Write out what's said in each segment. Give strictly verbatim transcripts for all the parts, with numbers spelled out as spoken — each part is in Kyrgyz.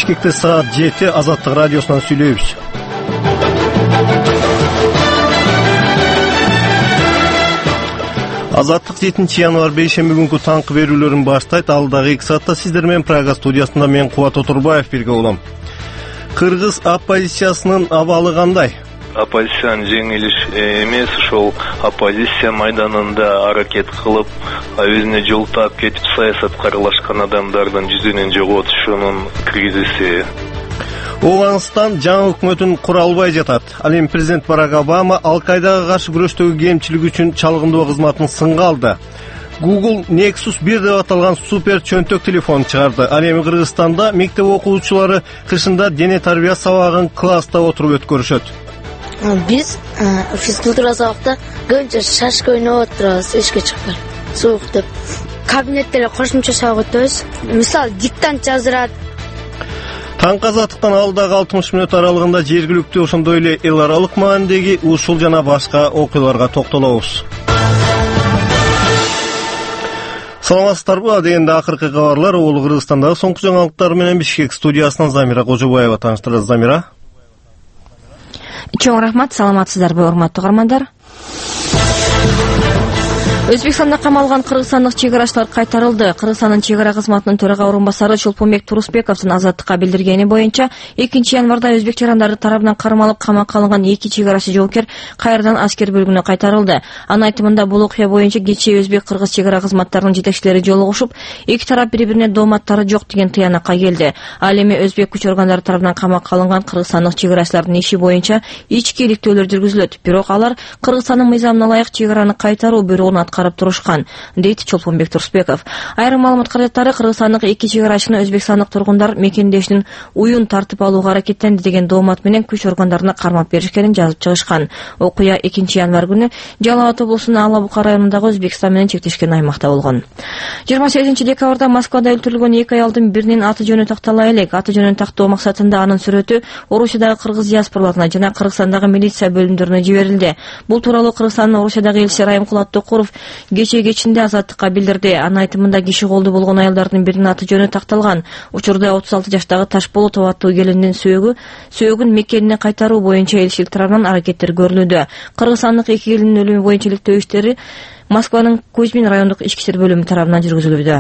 Бишкекте саат жети Азаттык радиосунан сүйлөйбүз. Азаттык жетинчи январь бейшемби күнкү таңкы берүүлөрүн баштайт. Алдагы эки саатта сиздер менен Прага студиясында мен Кубат Отурбаев бирге болом. Кыргыз оппозициясынын абалы кандай? Оппозициянын жеңилиш эмес, ошол оппозиция майданында аракет кылып, өзүнө жол таап кетип саясатка аралашкан адамдардын жүзүнөн жоготушунун кризиси. Ооганстан жаңы өкмөтүн кура албай жатат. Ал эми президент Барак Обама Ал-Кайдага каршы күрөштөгү кемчилиги үчүн чалгындоо кызматын сынга алды. Google Nexus бир деп аталган супер чөнтөк телефон чыгарды. Ал эми Кыргызстанда мектеп окуучулары кышында дене тарбия сабагын класста отуруп өткөрүшөт. Биз физкультура сабакта көбүнчө шашка ойноп отурабыз, эшикке чыкпай. Суук деп. Кабинетте кошумча сабак өтөбүз. Мисалы, диктант жаздырат. Таңкы азаттыктан алдагы алтымыш мүнөт аралыгында жергиликтүү ошондой эле эл аралык маанидеги ушул жана башка окуяларга токтолобуз. Саламатсыздарбы? Дегенде акыркы кабарлар Оолу Кыргызстандагы соңку жаңылыктар менен Бишкек студиясынан Замира Кожобаева тааныштырат. Замира. Чоң рахмат, саламатсыздарбы, урматтуу угармандар? Өзбекстанда камалган кыргызстандык чек арачылар кайтарылды. Кыргызстандын чек ара кызматынын төрага орун басары Чолпонбек Турусбековдун Азаттыкка билдиргени боюнча экинчи январда өзбек жарандары тарабынан кармалып камакка алынган эки чек арачы жоокер кайрадан аскер бөлүгүнө кайтарылды. Анын айтымында бул окуя боюнча кечээ өзбек-кыргыз чек ара кызматтарынын жетекчилери жолугушуп, эки тарап бири-бирине дооматтары жок деген тыянакка келди. Ал эми өзбек күч органдары тарабынан камакка алынган кыргызстандык чек арачылардын иши боюнча ички иликтөөлөр жүргүзүлөт. Бирок алар Кыргызстандын мыйзамына ылайык чек араны кайтаруу бирөөнү карап турушкан, дейт Чолпонбек Турусбеков. Айрым маалымат каражаттары Кыргызстандык эки чек арачыны өзбекстандык тургундар мекендешинин уюн тартып алууга аракеттенди деген доомат менен күч органдарына кармап беришкенин жазып чыгышкан. Окуя экинчи январь күнү Жалал Абад облусунун Ала-Бука районундагы Өзбекстан менен чектешкен аймакта болгон. жыйырма сегизинчи декабрда Москвада өлтүрүлгөн эки аялдын биринин аты жөнү тактала элек. Аты жөнүн тактоо максатында анын сүрөтү Орусиядагы кыргыз диаспораларына жана Кыргызстандагы милиция бөлүмдөрүнө жиберилди. Бул тууралуу Кыргызстандын Орусиядагы элчиси Райымкул Аттокуров кечээ кечинде Азаттыкка билдирди. Анын айтымында киши колду болгон аялдардын биринин аты жөнү такталган. Учурда отуз алты жаштагы Ташболотов аттуу келиндин сөөгү сөөгүн мекенине кайтаруу боюнча элчилик тарабынан аракеттер көрүлүүдө. Кыргызстандык эки келиндин өлүмү боюнча иликтөө иштери Москванын Кузьмин райондук ички иштер бөлүмү тарабынан жүргүзүлүүдө.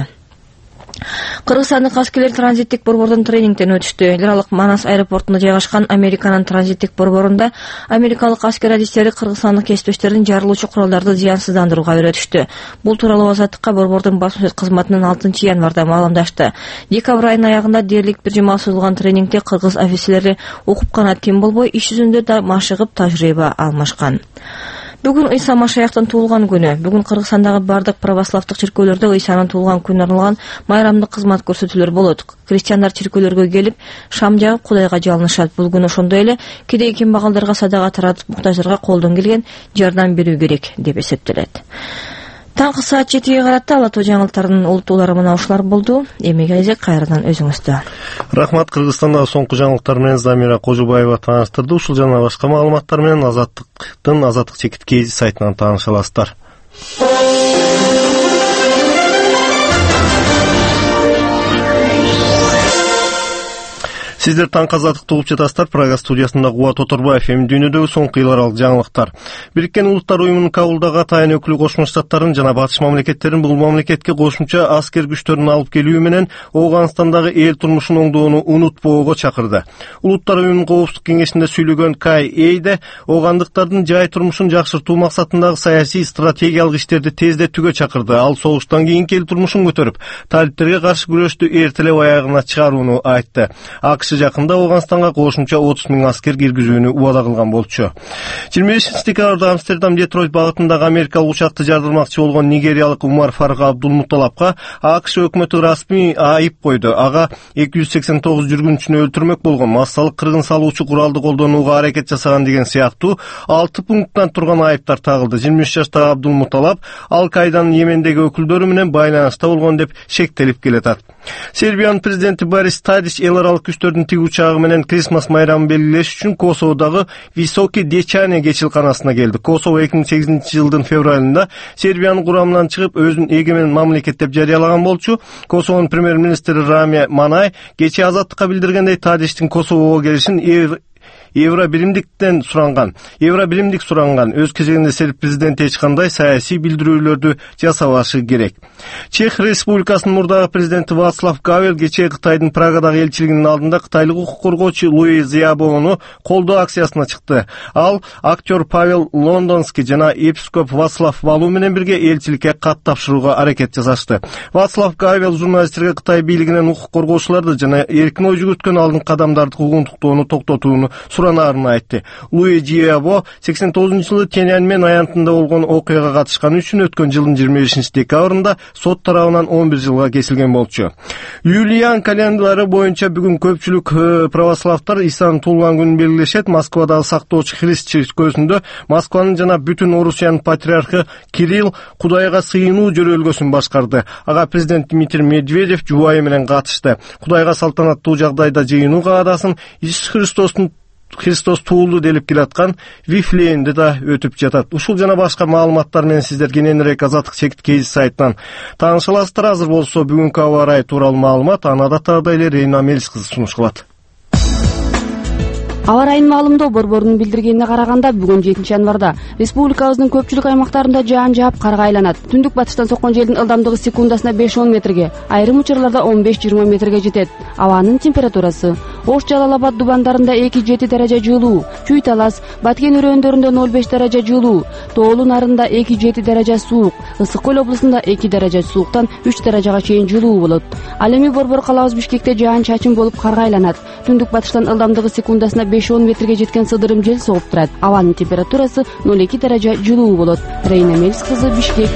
Кыргызстандык аскерлер транзиттик борбордон тренингден өтүштү. Эл аралык Манас аэропортунда жайгашкан Американын транзиттик борборунда америкалык аскер адистери кыргызстандык кесиптештерин жарылуучу куралдарды зыянсыздандырууга үйрөтүштү. Бул тууралуу Азаттыкка борбордун басма сөз кызматынын алтынчы январда маалымдашты. Декабрь айынын аягында дээрлик бир жума созулган тренингде кыргыз офицерлери укуп гана тим болбой, иш жүзүндө да машыгып тажрыйба алмашкан. Бүгүн Ыйса Машаяктын туулган күнү. Бүгүн Кыргызстандагы бардык православдык чиркөөлөрдө Ыйсанын туулган күнүнө арналган майрамдык кызмат көрсөтүүлөр болот. Христиандар чиркөөлөргө келип, шам жагып Кудайга жалынышат. Бул күнү ошондой эле кедей кембагалдарга садага таратып, муктаждарга колдон келген жардам берүү керек деп эсептелет. Таңкы саат жетиге каратты Ала Тоо жаңылыктарынын улуттуулары мына ушулар болду. Эми кезек кайрадан өзүңүздө. Рахмат. Кыргызстандагы соңку жаңылыктар менен Замира Кожобаева тааныштырды. Ушул жана башка маалыматтар менен Азаттыктын Азаттык чекит кз сайтынан тааныша аласыздар. Сиздер таңкы азаттыкты угуп жатасыздар. Прага студиясында Кубат Отурбаев. Эми дүйнөдөгү соңку эл аралык жаңылыктар. Бириккен Улуттар уюмунун Кабулдагы атайын өкүлү Кошмо Штаттардын жана батыш мамлекеттерин бул мамлекетке кошумча аскер күчтөрүн алып келүү менен Ооганстандагы эл турмушун оңдоону унутпоого чакырды. Улуттар уюмунун Коопсуздук кеңешинде сүйлөгөн Кай Эйде оогандыктардын жай турмушун жакшыртуу максатындагы саясий стратегиялык иштерди тездетүүгө чакырды. Ал согуштан кийинки эл турмушун көтөрүп, талиптерге каршы күрөштү эртелеп аягына чыгарууну айтты. АКШ жакында Ооганстанга кошумча отуз миң аскер киргизүүнү убада кылган болчу. жыйырма бешинчи декабрда Амстердам Детройт багытындагы америкалык учакты жардырмакчы болгон нигериялык Умар Фарук Абдулмуталапка АКШ өкмөтү расмий айып койду. Ага эки жүз сексен тогуз жүргүнчүнү өлтүрмөк болгон, массалык кыргын салуучу куралды колдонууга аракет жасаган деген сыяктуу алты пункттан турган айыптар тагылды. жыйырма үч жаштагы Абдулмуталап Ал-Кайданын Йемендеги өкүлдөрү менен байланышта болгон деп шектелип келатат. Сербиянын президенти Борис Тадич эл аралык күчтөрдүн тиги учагы менен Крисмас майрамын белгилеш үчүн Косоводагы Високи Дечане кечилканасына келди. Косово эки миң сегизинчи жылдын февралында Сербиянын курамынан чыгып, өзүн эгемен мамлекет деп жарыялаган болчу. Косовонун премьер-министри Рами Манай кечээ азаттыкка билдиргендей, Тадиштин Косового келишин Евро биримдиктен суранган. Евро биримдик суранган. Өз кезегинде Серб президенти эч кандай саясий билдирүүлөрдү жасабашы керек. Чех Республикасынын мурдагы президенти Вацлав Гавел кечээ Кытайдын Прагадагы элчилигинин алдында кытайлык укук коргоочу Луи Зиябоону колдоо акциясына чыкты. Ал актер Павел Лондонский жана епископ Вацлав Валу менен бирге элчиликке кат тапшырууга аракет жасашты. Вацлав Гавел журналисттерге Кытай бийлигинен укук коргоочуларды жана эркин ой жүгүрткөн алдыңкы кадамдарды куугунтуктоону токтотууну суранарын айтты. Луи Зиябо сексен тогузунчу жылы Тяньаньмэн аянтында болгон окуяга катышканы үчүн өткөн жылдын жыйырма бешинчи декабрында сот тарабынан он бир жылга кесилген болчу. Юлиан календары боюнча бүгүн көпчүлүк православтар Исанын туулган күнүн белгилешет. Москвадагы сактоочу христ чиркөөсүндө Москванын жана бүтүн Орусиянын патриархы Кирилл Кудайга сыйынуу жөрөлгөсүн башкарды. Ага президент Дмитрий Медведев жубайы менен катышты. Кудайга салтанаттуу жагдайда жыйынуу каадасын Иисус Христостун Христос туулду делип келаткан Вифлеемде да өтүп жатат. Ушул жана башка маалыматтар менен сиздер кененирээк Азаттык чекит кз сайтынан тааныша аласыздар. Азыр болсо бүгүнкү аба ырайы тууралуу маалымат аны адаттагыдай эле Рейна Мелис кызы сунуш кылат. Аба ырайынын маалымдоо борборунун билдиргенине караганда, бүгүн жетинчи январда республикабыздын көпчүлүк аймактарында жаан жаап карга айланат. Түндүк батыштан соккон желдин ылдамдыгы секундасына беш он метрге, айрым учурларда он беш жыйырма метрге жетет. Абанын температурасы: Ош Жалал-Абад дубандарында эки жети даража жылуу, Чүй Талас, Баткен өрөөндөрүндө ноль беш даража жылуу, Тоолу нарында эки жети даража суук, Ысык көл облусунда эки даража сууктан үч даражага чейин жылуу болот. Ал эми борбор калабыз Бишкекте жаан чачын болуп карга айланат. Түндүк батыштан ылдамдыгы секундасына беш он метрге жеткен сыдырым жел соғып турат. Абанын температурасы ноль эки даража жылуу болот. Рейна Мелис кызы, Бишкек.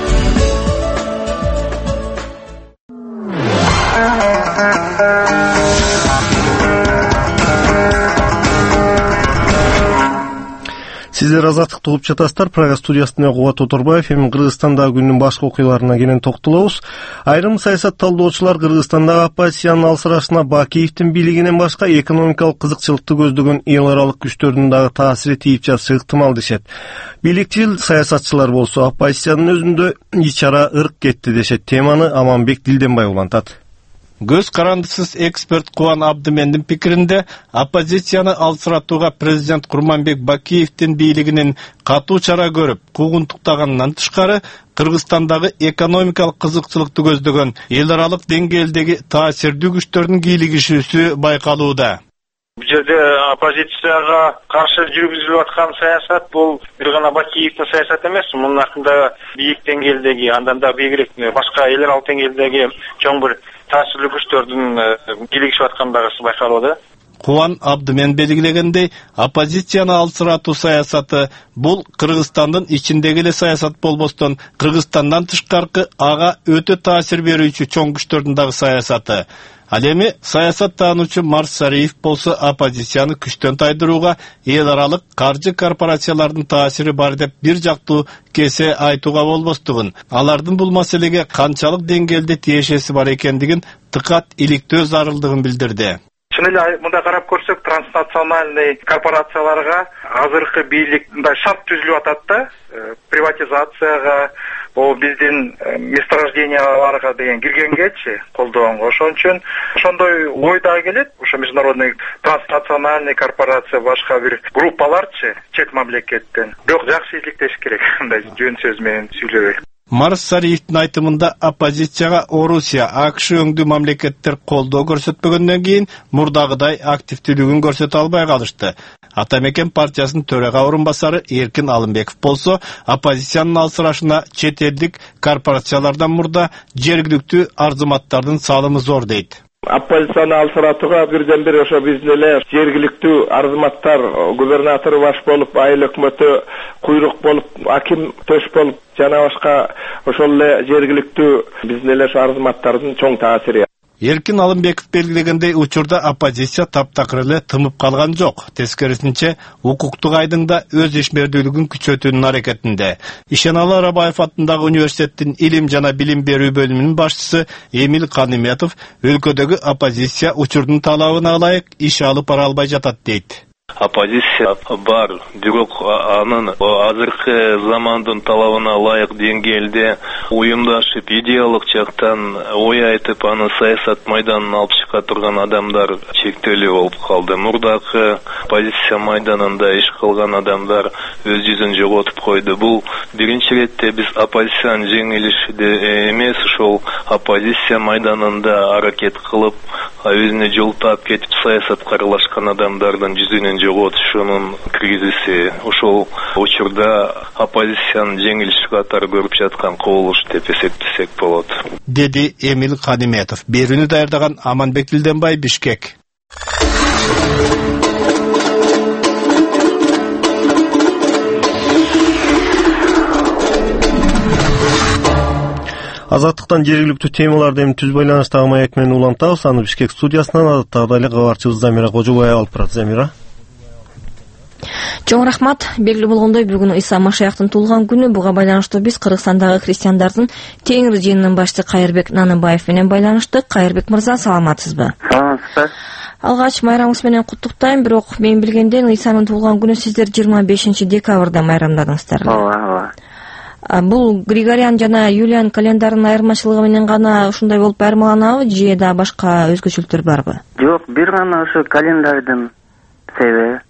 Сиздер Азаттыкты угуп жатасыздар. Прага студиясында Кубат Оторбаев. Эми Кыргызстандагы күндүн башка окуяларына кенен токтолобуз. Айрым саясат талдоочулар Кыргызстандагы оппозициянын алсырашына Бакиевдин бийлигинен башка экономикалык кызыкчылыкты көздөгөн эл аралык күчтөрдүн дагы таасири тийип жатышы ыктымал дешет. Бийликчил саясатчылар болсо оппозициянын өзүндө ич ара ырк кетти дешет. Теманы Аманбек Дилденбай улантат. Көз карандысыз эксперт Кубан Абдымендин пикиринде, оппозицияны алсыратууга президент Курманбек Бакиевдин бийлигинин катуу чара көрүп, куугунтуктаганынан тышкары, Кыргызстандагы экономикалык кызыкчылыкты көздөгөн эл аралык деңгээлдеги таасирдүү күчтөрдүн кийлигишүүсү байкалууда. Бул жерде оппозицияга каршы жүргүзүлүп аткан саясат бул бир гана Бакиевдин саясаты эмес, мунун артында бийик деңгээлдеги, андан да бийигирээк башка эл аралык деңгээлдеги чоң бир таасирлүү күчтөрдүн кийлигишип аткандыгы байкалууда. Кубан Абдымен белгилегендей, оппозицияны алсыратуу саясаты бул Кыргызстандын ичиндеги эле саясат болбостон, Кыргызстандан тышкаркы ага өтө таасир берүүчү чоң күчтөрдүн дагы саясаты. Ал эми саясат таануучу Марс Сариев болсо оппозицияны күчтөн тайдырууга эл аралык каржы корпорациялардын таасири бар деп бир жактуу кесе айтууга болбостугун, алардын бул маселеге канчалык деңгээлде тиешеси бар экендигин тыкат иликтөө зарылдыгын билдирди. Чын эле мында карап көрсөк, транснациональный корпорацияларга азыркы бийлик мындай шарт түзүлүп атат да, приватизацияга, о биздин месторожденияларга деген киргенгечи колдоонго. Ошон үчүн ошондой ой да келет. Ошо международный транснациональный корпорация башка бир группаларчы чет мамлекеттен. Бирок жакшы иликтеш керек, мындай жөн сөз менен сүйлөбөй. Марс Сариевдин айтымында оппозицияга Орусия, АКШ өңдүү мамлекеттер колдоо көрсөтпөгөндөн кийин мурдагыдай активдүүлүгүн көрсөтө албай калышты. Атамекен партиясынын төрага орун басары Эркин Алымбеков болсо, оппозициянын алсырашына чет элдик корпорациялардан мурда жергиликтүү арзыматтардын салымы зор дейт. Оппозицияны алсыратууга бирден бир ошо биздин эле жергиликтүү арзыматтар, губернатор баш болуп, айыл өкмөтү куйрук болуп, аким төш болуп, жана башка ошол эле жергиликтүү биздин эле арзыматтардын чоң таасири. Эркин Алымбеков белгилегендей, учурда оппозиция таптакыр эле тымып калган жок. Тескерисинче, укуктук айдыңда өз ишмердүүлүгүн күчөтүүнүн аракетинде. Ишеналы Арабаев атындагы университеттин илим жана билим берүү бөлүмүнүн башчысы Эмил Каниметов өлкөдөгү оппозиция учурдун талабына ылайык иш алып бара албай жатат дейт. Оппозиция бар, бирок анын азыркы замандын талабына ылайык деңгээлде уюмдашып идеялык жактан ой айтып, аны саясат майданына алып чыга турган адамдар чектелүү болуп калды. Мурдакы оппозиция майданында иш кылган адамдар өз жүзүн жоготуп койду. Бул биринчи иретте биз оппозициянын жеңилиши эмес, ошол оппозиция майданында аракет кылып, өзүнө жолтап кетип саясатка аралашкан адамдардын жүзүнүн жоготушунун кризиси. Ошол учурда оппозициянын жеңилиши катары көрүп жаткан кубулуш деп эсептесек болот, деди Эмил Каниметов. Берүүнү даярдаган Аманбек Дилденбай, Бишкек. Азаттыктан жергиликтүү темаларды эми түз байланыштагы маек менен улантабыз. Аны Бишкек студиясынан адаттагыдай эле кабарчыбыз Замира Кожобаева алып барат. Замира. Чоң рахмат. Белгилүү болгондой, бүгүн Иса Машаяктын туулган күнү. Буга байланыштуу биз Кыргызстандагы христиандардын Теңир жыйынынын башчысы Кайырбек Наныбаев менен байланыштык. Кайырбек мырза, саламатсызбы? Саламатсызбы. Алгач майрамыңыз менен куттуктайм, бирок мен билгенден Исанын туулган күнү сиздер жыйырма бешинчи декабрда майрамдадыңыздар. Ооба, ооба. Бул Григориан жана Юлиан календарынын айырмачылыгы менен гана ушундай болуп айырмаланабы, же да башка өзгөчөлүктөр барбы? Жок, бир гана ошо календардын себеби.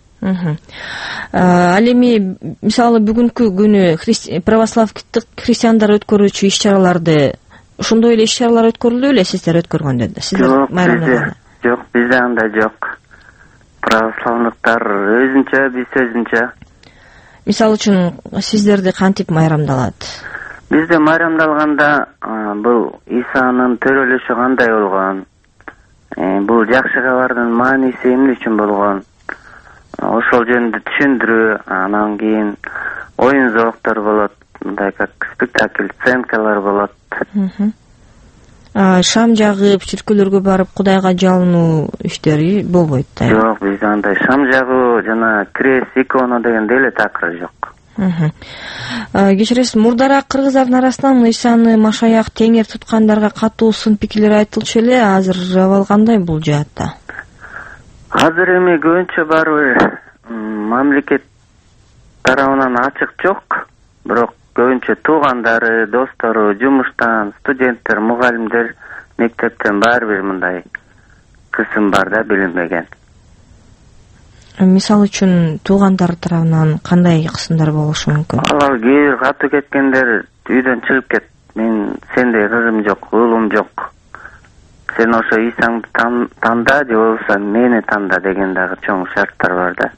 Ал эми мисалы бүгүнкү күнү православдык христиандар өткөрүүчү иш-чараларды ошондой эле иш-чаралар өткөрүлдү беле сиздер өткөргөндө? Сиздер майрамдаганда? Жок, бизде андай жок. Православдыктар өзүнчө, биз өзүнчө. Мисалы үчүн сиздерде кантип майрамдалат? Бизде майрамдалганда бул Исанын төрөлүшү кандай болгон, бул жакшы кабардын мааниси эмне үчүн болгон, ошол жөнүндө түшүндүрүү, анан кийин оюн зооктору болот, мындай как спектакль, сценкалар болот. Шам жагып, чиркөөлөргө барып Кудайга жалынуу иштери болбойт да? Жок, бизде андай шам жагуу жана крест, икона деген деле такыр жок. Кечиресиз, мурдараак кыргыздардын арасынан Исаны Машаяк теңир туткандарга катуу сын пикирлер айтылчу эле. Азыр абал кандай бул жаатта? Азыр эми көбүнчө барбыр мамлекет тарабынан ачык жок, бирок көбүнчө туугандары, достору, жумуштан, студенттер, мугалимдер, мектептен баары бир мындай кысым бар да, билинбеген. Мисалы үчүн туугандар тарабынан кандай кысымдар болушу мүмкүн? Алар кээ бир катуу кеткендер үйдөн чыгып кет. Мен сенде кызым жок, уулум жок. Сен ошо Исаңды танда, же болбосо мени танда деген дагы чоң шарттар бар да.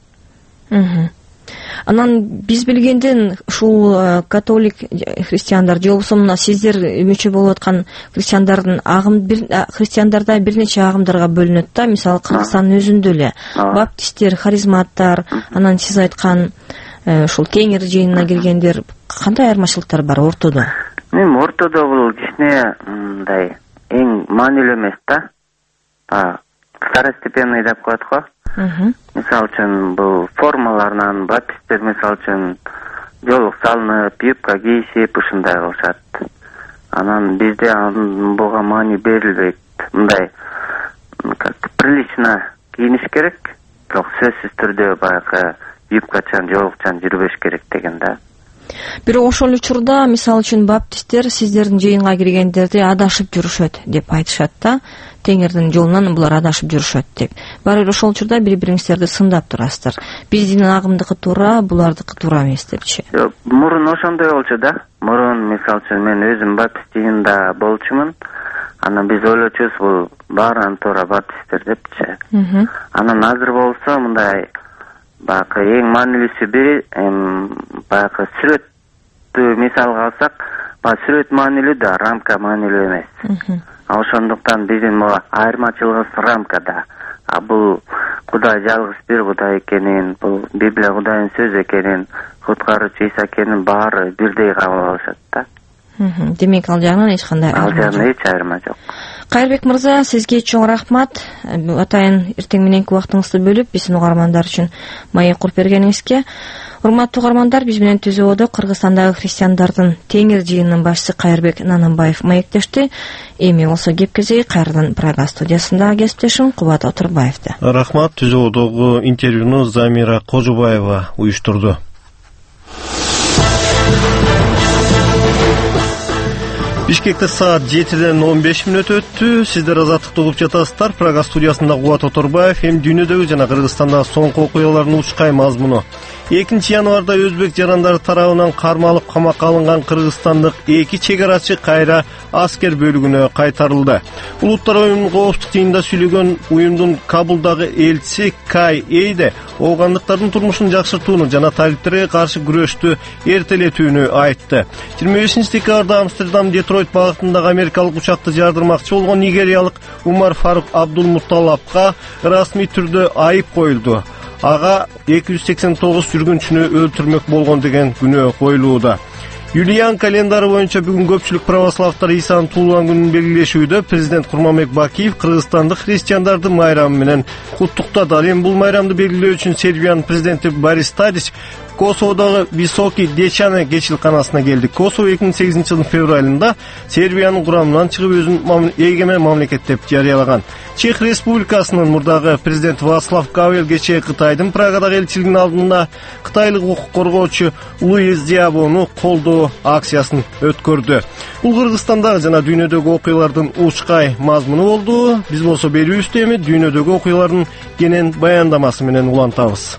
Анан биз билгенден ушул католик христиандар же болбосо мына сиздер мүчө болуп аткан христиандардын агым христиандарда бир нече агымдарга бөлүнөт да. Мисалы Кыргызстандын өзүндө эле баптисттер, харизматтар, анан сиз айткан ушул Теңир жыйынына киргендер, кандай айырмачылыктар бар ортодо? Мен ортодо бул кичине мындай эң маанилүү эмес да. Второстепенный деп коет го. Мисалы үчүн бул формаларынан баптисттер мисалы үчүн жолук салынып, юбка кийишип ушундай кылышат. Анан бизде буга маани берилбейт. Мындай как прилично кийиниш керек, бирок сөзсүз түрдө баягы юбкачан, жолукчан жүрбөш керек деген да. Бирок ошол учурда мисалы үчүн баптисттер сиздердин жыйынга киргендерди адашып жүрүшөт деп айтышат да. Теңирдин жолунан булар адашып жүрүшөт деп. Баары бир ошол учурда бири-бириңиздерди сындап турасыздар. Биздин агымдыкы туура, булардыкы туура эмес депчи. Мурун ошондой болчу да. Мурун мисалы үчүн мен өзүм баптист жыйынында болчумун. Анан биз ойлочубуз бул баарынан туура баптисттер депчи. Анан азыр болсо мындай баягы эң маанилүүсү бири баягы сүрөттү мисалга алсак, баягы сүрөт маанилүү да, рамка маанилүү эмес. А ошондуктан биздин могу айырмачылыгыбыз рамкада. А бул Кудай жалгыз бир Кудай экенин, бул Библия Кудайдын сөзү экенин, куткаруучу Иса экенин баары бирдей кабыл алышат да. Демек ал жагынан эч кандай ал жагынан эч айырма жок. Кайырбек мырза, сизге чоң рахмат. Атайын эртең мененки убактыңызды бөлүп, биздин угармандар үчүн маек куруп бергениңизге. Урматтуу угармандар, биз менен түзөөдө Кыргызстандагы христиандардын теңир жыйынынын башчысы Кайырбек Нананбаев маектешти. Эми болсо кеп кезеги кайрадан Прага студиясындагы кесиптешим Кубат Отурбаевди. Рахмат. Түзөөдөгү интервьюну Замира Кожубаева уюштурду. Бишкекте саат жетиден он беш мүнөт өттү. Сиздер азаттыкты угуп жатасыздар. Прага студиясында Кубат Отурбаев. Эми дүйнөдөгү жана Кыргызстандагы соңку окуялардын учкай мазмуну. экинчи январда өзбек жарандары тарабынан кармалып камакка алынган кыргызстандык эки чек арачы кайра аскер бөлүгүнө кайтарылды. Улуттар оюнунун коопсуздук жыйынында сүйлөгөн уюмдун Кабулдагы элчиси Кай Эйде оогандыктардын турмушун жакшыртууну жана талиптерге каршы күрөштү эртелетүүнү айтты. жыйырма бешинчи декабрда Амстердам Детройт багытындагы америкалык учакты жардырмакчы болгон нигериялык Умар Фарук Абдулмуталапка расмий түрдө айып коюлду. Ага эки жүз сексен тогуз жүргүнчүнү өлтүрмөк болгон деген күнөө коюлууда. Юлиан календары боюнча бүгүн көпчүлүк православтар Исанын туулган күнүн белгилешүүдө президент Курманбек Бакиев кыргызстандык христиандарды майрамы менен куттуктады. Ал эми бул майрамды белгилөө үчүн Сербиянын президенти Борис Тадич Косоводагы Високи Дечане кечилканасына келди. Косово эки миң сегизинчи жылдын февралында Сербиянын курамынан чыгып өзүн эгемен мамлекет деп жарыялаган. Чех Республикасынын мурдагы президенти Вацлав Гавел кечээ Кытайдын Прагадагы элчилигинин алдында кытайлык укук коргоочу Луис Диабону колдоо акциясын өткөрдү. Бул Кыргызстандагы жана дүйнөдөгү окуялардын учкай мазмуну болду. Биз болсо берүүбүздү эми дүйнөдөгү окуялардын кенен баяндамасы менен улантабыз.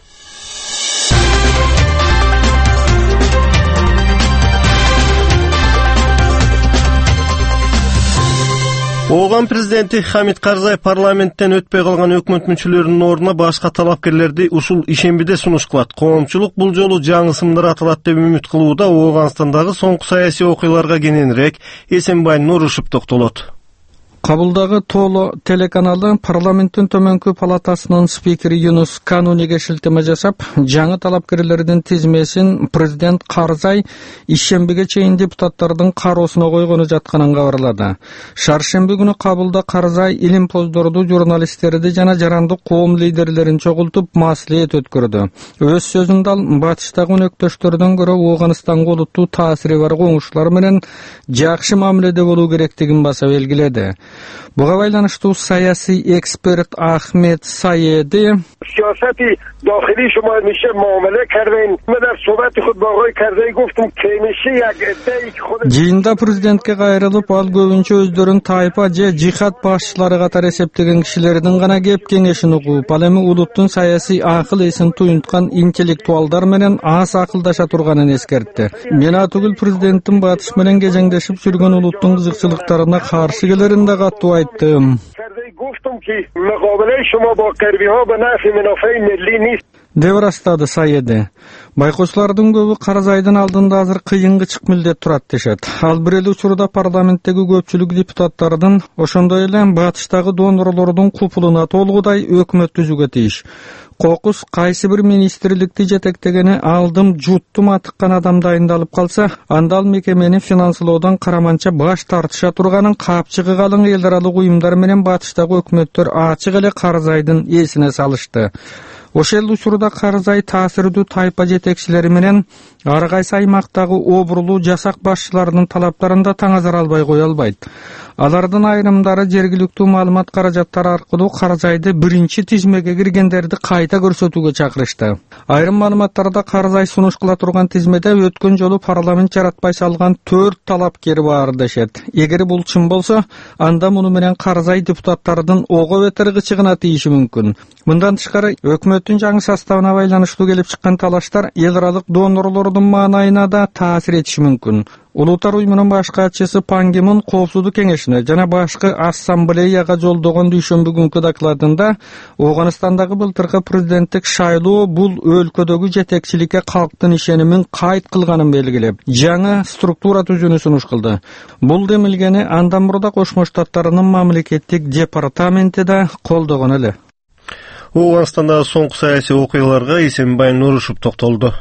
Ооган президенти Хамид Карзай парламенттен өтпөй калган өкмөт мүчөлөрүнүн ордуна башка талапкерлерди ушул ишембиде сунуш кылат. Коомчулук бул жолу жаңы сымдар атылат деп үмүт кылууда. Ооганстандагы соңку саясий окуяларга кененирээк Эсенбай Нурушев токтолот. Кабулдагы Толо телеканалы парламенттин төмөнкү палатасынын спикери Юнус Кануниге шилтеме жасап, жаңы талапкерлердин тизмесин президент Карзай ишембиге чейин депутаттардын кароосуна койгону жатканын кабарлады. Шаршемби күнү Кабулда Карзай илимпоздорду, журналисттерди жана жарандык коом лидерлерин чогултуп маслихат өткөрдү. Өз сөзүндө ал батыштагы өнөктөштөрдөн көрө Ооганстанга олуттуу таасири бар коңушлар менен жакшы мамиледе болуу керектигин баса белгиледи. Буга байланыштуу саясий эксперт Ахмед Саеди сиясати дохили шумо мише муомила кардем. Мен дар суҳбати худ ба оғои Карзай гуфтум ки мише як иддаи ки худ жыйында президентке кайрылып, ал көбүнчө өздөрүн тайпа же жихад башчылары катары эсептеген кишилердин гана кеп кеңешин угуп, ал эми улуттун саясий акыл эсин туюнткан интеллектуалдар менен аз акылдаша турганын эскертти. Мена түгүл президенттин батыш менен кезеңдешип жүргөн улуттун кызыкчылыктарына каршы келерин да катуу айттым. گفتم که مقابله شما با غربی ها به نفع منافع ملی نیست. деп ырастады Саеди. Байкочлардын көбү Карзайдын алдында азыр кыйынкы чык милдет турат дешет. Ал бир эле учурда парламенттеги көпчүлүк депутаттардын, ошондой эле батыштагы донорлордун купулуна толгудай өкмөт түзүүгө тийиш. Кокус кайсы бир министрликти жетектегени алдым жуттум атыккан адам дайындалып калса, анда ал мекемени финансылоодон караманча баш тартыша турганын капчыгы калың эл аралык уюмдар менен батыштагы өкмөттөр ачык эле Карзайдын эсине салышты. Ошол учурда Карзай таасирдүү тайпа жетекчилери менен ар кайсы аймактагы обурлуу жасак башчыларынын талаптарын да таңазар албай кое албайт. Алардын айрымдары жергиликтүү маалымат каражаттары аркылуу Карзайды биринчи тизмеге киргендерди кайта көрсөтүүгө чакырышты. Айрым маалыматтарда Карзай сунуш кыла турган тизмеде өткөн жолу парламент жаратпай салган төрт талапкер бар дешет. Эгер бул чын болсо, анда муну менен Карзай депутаттардын ого бетер кычыгына тийиши мүмкүн. Мындан тышкары өкмөттүн жаңы составына байланыштуу келип чыккан талаштар эл аралык донорлордун маанайына да таасир этиши мүмкүн. Улуттар уюмунун баш катчысы Пан Ги Мун коопсуздук кеңешине жана башкы ассамблеяга жолдогон дүйшөмбү күнкү докладында Ооганстандагы былтыркы президенттик шайлоо бул өлкөдөгү жетекчиликке калктын ишенимин кайт кылганын белгилеп, жаңы структура түзүүнү сунуш кылды. Бул демилгени андан мурда Кошмо Штаттарынын мамлекеттик департаменти да колдогон эле. Ооганстандагы соңку саясий окуяларга Эсенбай Нурушев токтолду.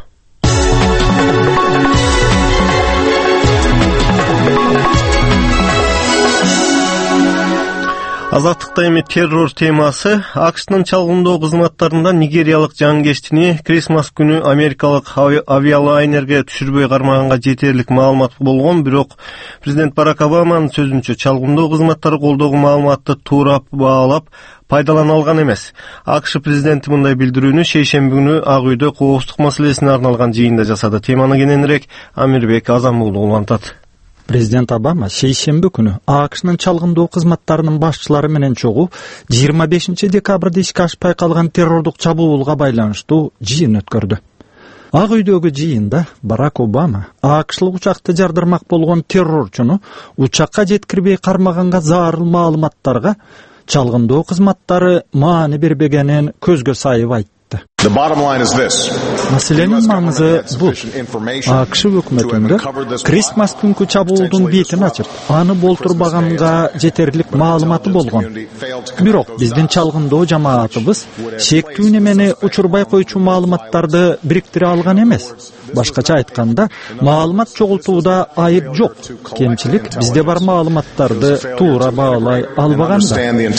Азаттыкта эми террор темасы. АКШнын чалгындоо кызматтарында нигериялык жангештини Крисмас күнү америкалык авиалайнерге түшүрбөй кармаганга жетерлик маалымат болгон, бирок президент Барак Обаманын сөзүнчө чалгындоо кызматтары колдогу маалыматты туура баалап пайдалана алган эмес. АКШ президенти мындай билдирүүнү шейшемби күнү Ак үйдө коопсуздук маселесине арналган жыйында жасады. Теманы кененирээк Амирбек Азамуулу улантат. Президент Обама шейшемби күнү АКШнын чалгындоо кызматтарынын башчылары менен чогуу жыйырма бешинчи декабрда ишке ашпай калган террордук чабуулга байланыштуу жыйын өткөрдү. Ак үйдөгү жыйында Барак Обама АКШлык учакты жардырмак болгон террорчуну учакка жеткирбей кармаганга зарыл маалыматтарга чалгындоо кызматтары маани бербегенин көзгө сайып айтты. Маселенин маңызы бул. АКШ өкмөтүндө Крисмас күнкү чабуулдун бетин ачып, аны болтурбаганга жетерлик маалыматы болгон. Бирок биздин чалгындоо жамаатыбыз шектүү немени учурбай койчу маалыматтарды бириктире алган эмес. Башкача айтканда, маалымат чогултууда айып жок. Кемчилик бизде бар маалыматтарды туура баалай албаганда,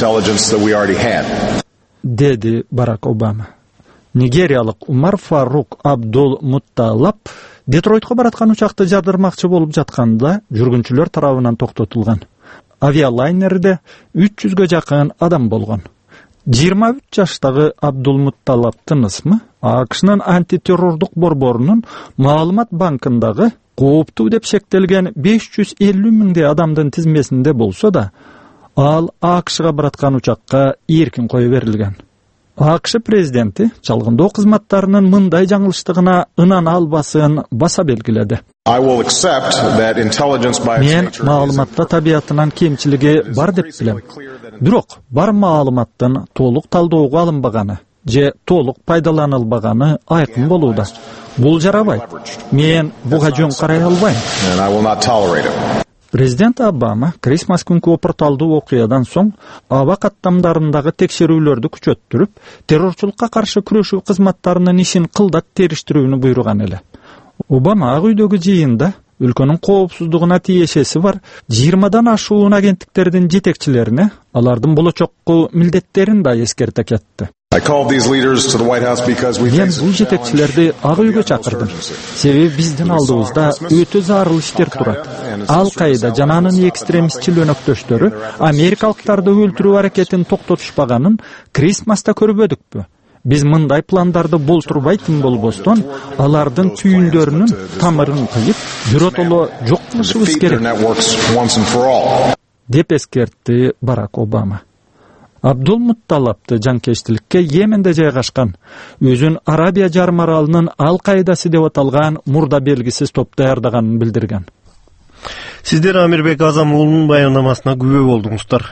деди Барак Обама. Нигериялык Умар Фарук Абдул Мутталап Детройтко бараткан учакты жардырмакчы болуп жатканда жүргүнчүлөр тарабынан токтотулган. Авиалайнерде үч жүзгө жакын адам болгон. жыйырма үч жаштагы Абдул Мутталаптын ысмы АКШнын антитеррордук борборунун маалымат банкындагы кооптуу деп шектелген беш жүз элүү миңдей адамдын тизмесинде болсо да, ал АКШга бараткан учакка эркин кое берилген. АКШ президенти чалгындоо кызматтарынын мындай жаңылыштыгына ынана албасын баса белгиледи. Мен маалыматта табиятынан кемчилиги бар деп билем. Бирок бар маалыматтын толук талдоого алынбаганы же толук пайдаланылбаганы айкын болууда. Бул жарабайт. Мен буга жөн карай албайм. Президент Обама Крисмас күнкү опурталдуу окуядан соң аба каттамдарындагы текшерүүлөрдү күчөттүрүп, террорчулукка каршы күрөшүү кызматтарынын ишин кылдат териштирүүнү буйруган эле. Обама Ак үйдөгү жыйында өлкөнүн коопсуздугуна тиешеси бар жыйырмадан ашуун агенттиктердин жетекчилерине алардын болочокку милдеттерин да эскерте кетти. Мен бул жетекчилерди Ак үйгө чакырдым. Себеби биздин алдыбызда өтө зарыл иштер турат. Ал-Каида жана анын экстремистчил өнөктөштөрү америкалыктарды өлтүрүү аракетин токтотушпаганын Крисмаста көрбөдүкпү? Биз мындай пландарды болтурбайтын болбостон, алардын түйүндөрүнүн тамырын кыйып, биротоло жок кылышыбыз керек, деп эскертти Барак Обама. Абдул Мутталапты жанкештиликке Йеменде жайгашкан, өзүн Арабия жарым аралынын Ал-Каидасы деп аталган мурда белгисиз топ даярдаганын билдирген. Сиздер Амирбек Азамуулунун баяндамасына күбө болдуңуздар.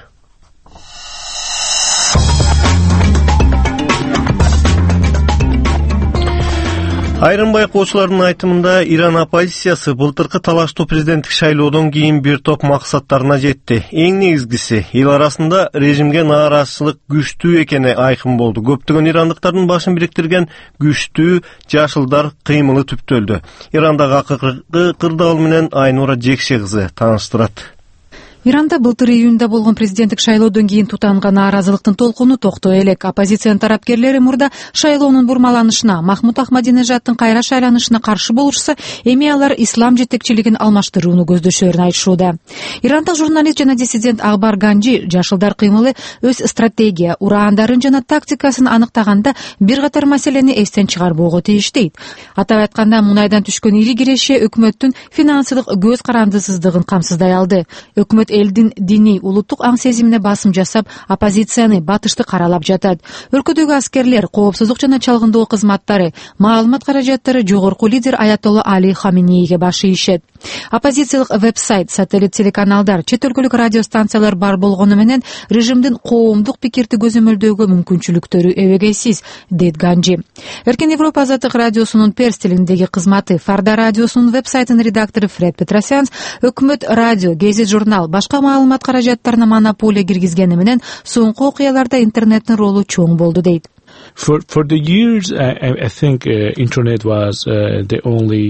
Айрым байкоочулардын айтымында Иран оппозициясы былтыркы талаштуу президенттик шайлоодон кийин бир топ максаттарына жетти. Эң негизгиси эл арасында режимге нааразычылык күчтүү экени айкын болду. Көптөгөн ирандыктардын башын бириктирген күчтүү жашылдар кыймылы түптөлдү. Ирандагы акыркы кырдаал менен Айнура Жекше кызы тааныштырат. Иранда былтыр июнда болгон президенттик шайлоодон кийин тутанган нааразылыктын толкуну токтой элек. Оппозициянын тарапкерлери мурда шайлоонун бурмаланышына, Махмуд Ахмадинежадтын кайра шайланышына каршы болушса, эми алар ислам жетекчилигин алмаштырууну көздөшөрүн айтышууда. Ирандык журналист жана диссидент Акбар Ганжи жашылдар кыймылы өз стратегия, ураандарын жана тактикасын аныктаганда бир катар маселени эстен чыгарбоого тийиштейт. Атап айтканда, мунайдан түшкөн ири киреше өкмөттүн финансылык көз карандысыздыгын камсыздай алды. Өкмөт элдин диний улуттук аң сезимине басым жасап, оппозицияны, батышты каралап жатат. Өлкөдөгү аскерлер, коопсуздук жана чалгындоо кызматтары, маалымат каражаттары жогорку лидер Аятолла Али Хаменейге баш ийишет. Оппозициялык веб-сайт, сателлит телеканалдар, чет өлкөлүк радиостанциялар бар болгону менен режимдин коомдук пикирди көзөмөлдөөгө мүмкүнчүлүктөрү эбегейсиз, дейт Ганжи. Эркин Европа азаттык радиосунун перс тилиндеги кызматы, Фарда радиосунун веб-сайтынын редактору Фред Петросянс, өкмөт радио, гезит журнал, башка маалымат каражаттарына монополия киргизгени менен соңку окуяларда интернеттин ролу чоң болду, дейт. For for the years, uh, I think uh, internet was uh, the only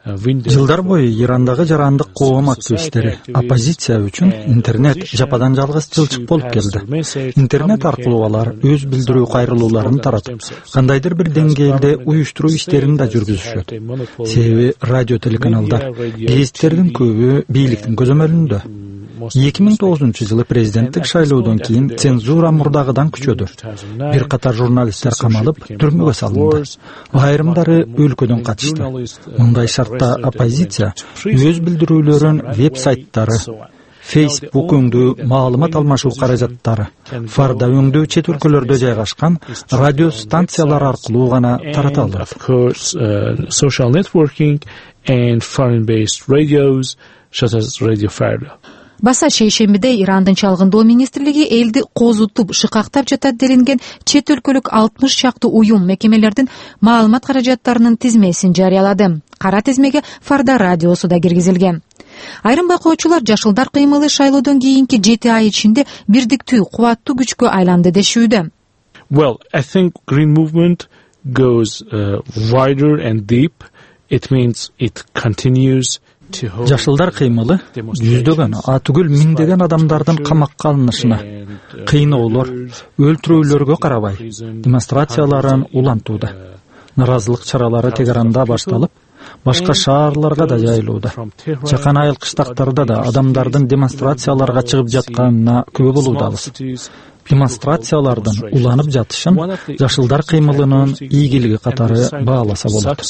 Жылдар бою Ирандагы жарандык коом активисттери оппозиция үчүн интернет жападан жалгыз жылчык болуп келди. Интернет аркылуу алар өз билдирүү кайрылууларын таратып, кандайдыр бир деңгээлде уюштуруу иштерин да жүргүзүшөт. Себеби радио телеканалдар, гезиттердин көбү бийликтин көзөмөлүндө. эки миң тогузунчу жылы президенттик шайлоодон кийин цензура мурдагыдан күчөдү. Бир катар журналисттер камалып, түрмөгө салынды. Айрымдары өлкөдөн качышты. Мындай шартта оппозиция өз билдирүүлөрүн веб-сайттары, Facebook өңдүү маалымат алмашуу каражаттары, фарда өңдүү чет өлкөлөрдө жайгашкан радио станциялар аркылуу гана тарата алат. Social networking and foreign-based radios such as Radio Farda. Баса шейшембиде Ирандын чалгындоо министрлиги элди козутуп, шыкактап жатат делинген чет өлкөлүк алтымыш чакты уюм мекемелердин маалымат каражаттарынын тизмесин жарыялады. Кара тизмеге Фарда радиосу да киргизилген. Айрым байкоочулар жашылдар кыймылы шайлоодон кийинки жети ай ичинде бирдиктүү, кубаттуу күчкө айланды дешүүдө. Well, I think green movement goes uh, wider and deep. It means it continues. Жашылдар кыймылы жүздөгөн, атүгүл миңдеген адамдардын камакка алынышына, кыйноолор, өлтүрүүлөргө карабай демонстрацияларын улантууда. Наразылык чаралары Тегеранда башталып, башка шаарларга да жайылууда. Жакан айыл кыштактарда да адамдардын демонстрацияларга чыгып жатканына күбө болуудабыз. Демонстрациялардын уланып жатышын жашылдар кыймылынын ийгилиги катары бааласа болот.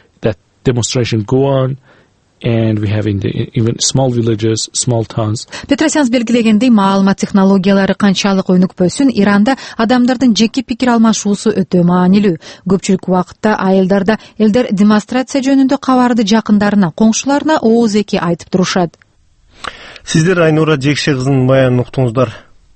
And we have in the even small villages, small towns. Петросянс белгилегендей, маалымат технологиялары канчалык өнүкпөсүн, Иранда адамдардын жеке пикир алмашуусу өтө маанилүү. Көпчүлүк убакытта айылдарда элдер демонстрация жөнүндө кабарды жакындарына, коңшуларына ооз эки айтып турушат. Сиздер Айнура Жекше кызынын баянын уктуңуздар.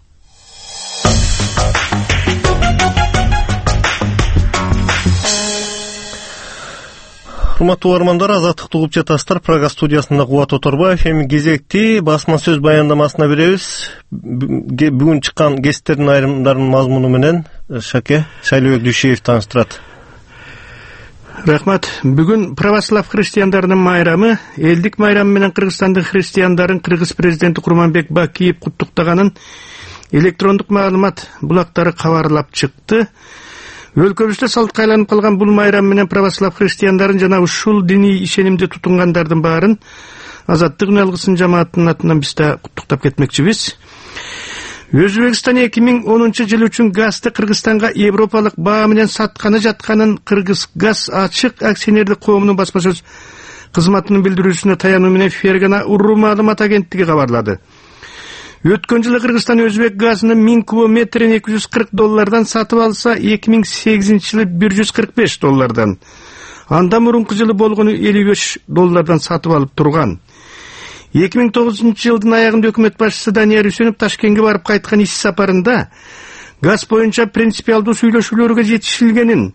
Урматтуу угармандар, азаттыкты угуп жатасыздар. Прага студиясында Кубат Оторбаев. Эми кезекти басма сөз баяндамасына беребиз. Бүгүн чыккан гезиттердин айрымдарынын мазмуну менен Шаке Шайлообек Дүйшеев тааныштырат. Рахмат. Бүгүн православ христиандарынын майрамы, элдик майрам менен Кыргызстандын христиандарын Кыргыз президенти Курманбек Бакиев куттуктаганын электрондук маалымат булактары кабарлап чыкты. Өлкөбүздө салтка айланып калган бул майрам менен православ христиандарын жана ушул диний ишенимде тутунгандардын баарын Азаттык үн алгысын жамаатынын атынан биз да куттуктап кетмекчибиз. Өзбекстан эки миң онунчу жыл үчүн газды Кыргызстанга европалык баа менен сатканы жатканын Кыргыз газ ачык акционердик коомунун басма сөз кызматынын билдирүүсүнө таянуу менен Фергана Уруу маалымат агенттиги кабарлады. Өткөн жылы Кыргызстан өзбек газынын миң кубометрин эки жүз кырк доллардан сатып алса, эки миң сегизинчи жылы бир жүз кырк беш доллардан. Андан мурунку жылы болгону элүү беш доллардан сатып алып турган. эки миң тогузунчу жылдын аягында өкмөт башчысы Данияр Үсөнов Ташкентке барып кайткан иш сапарында газ боюнча принципиалдуу сүйлөшүүлөргө жетишилгенин,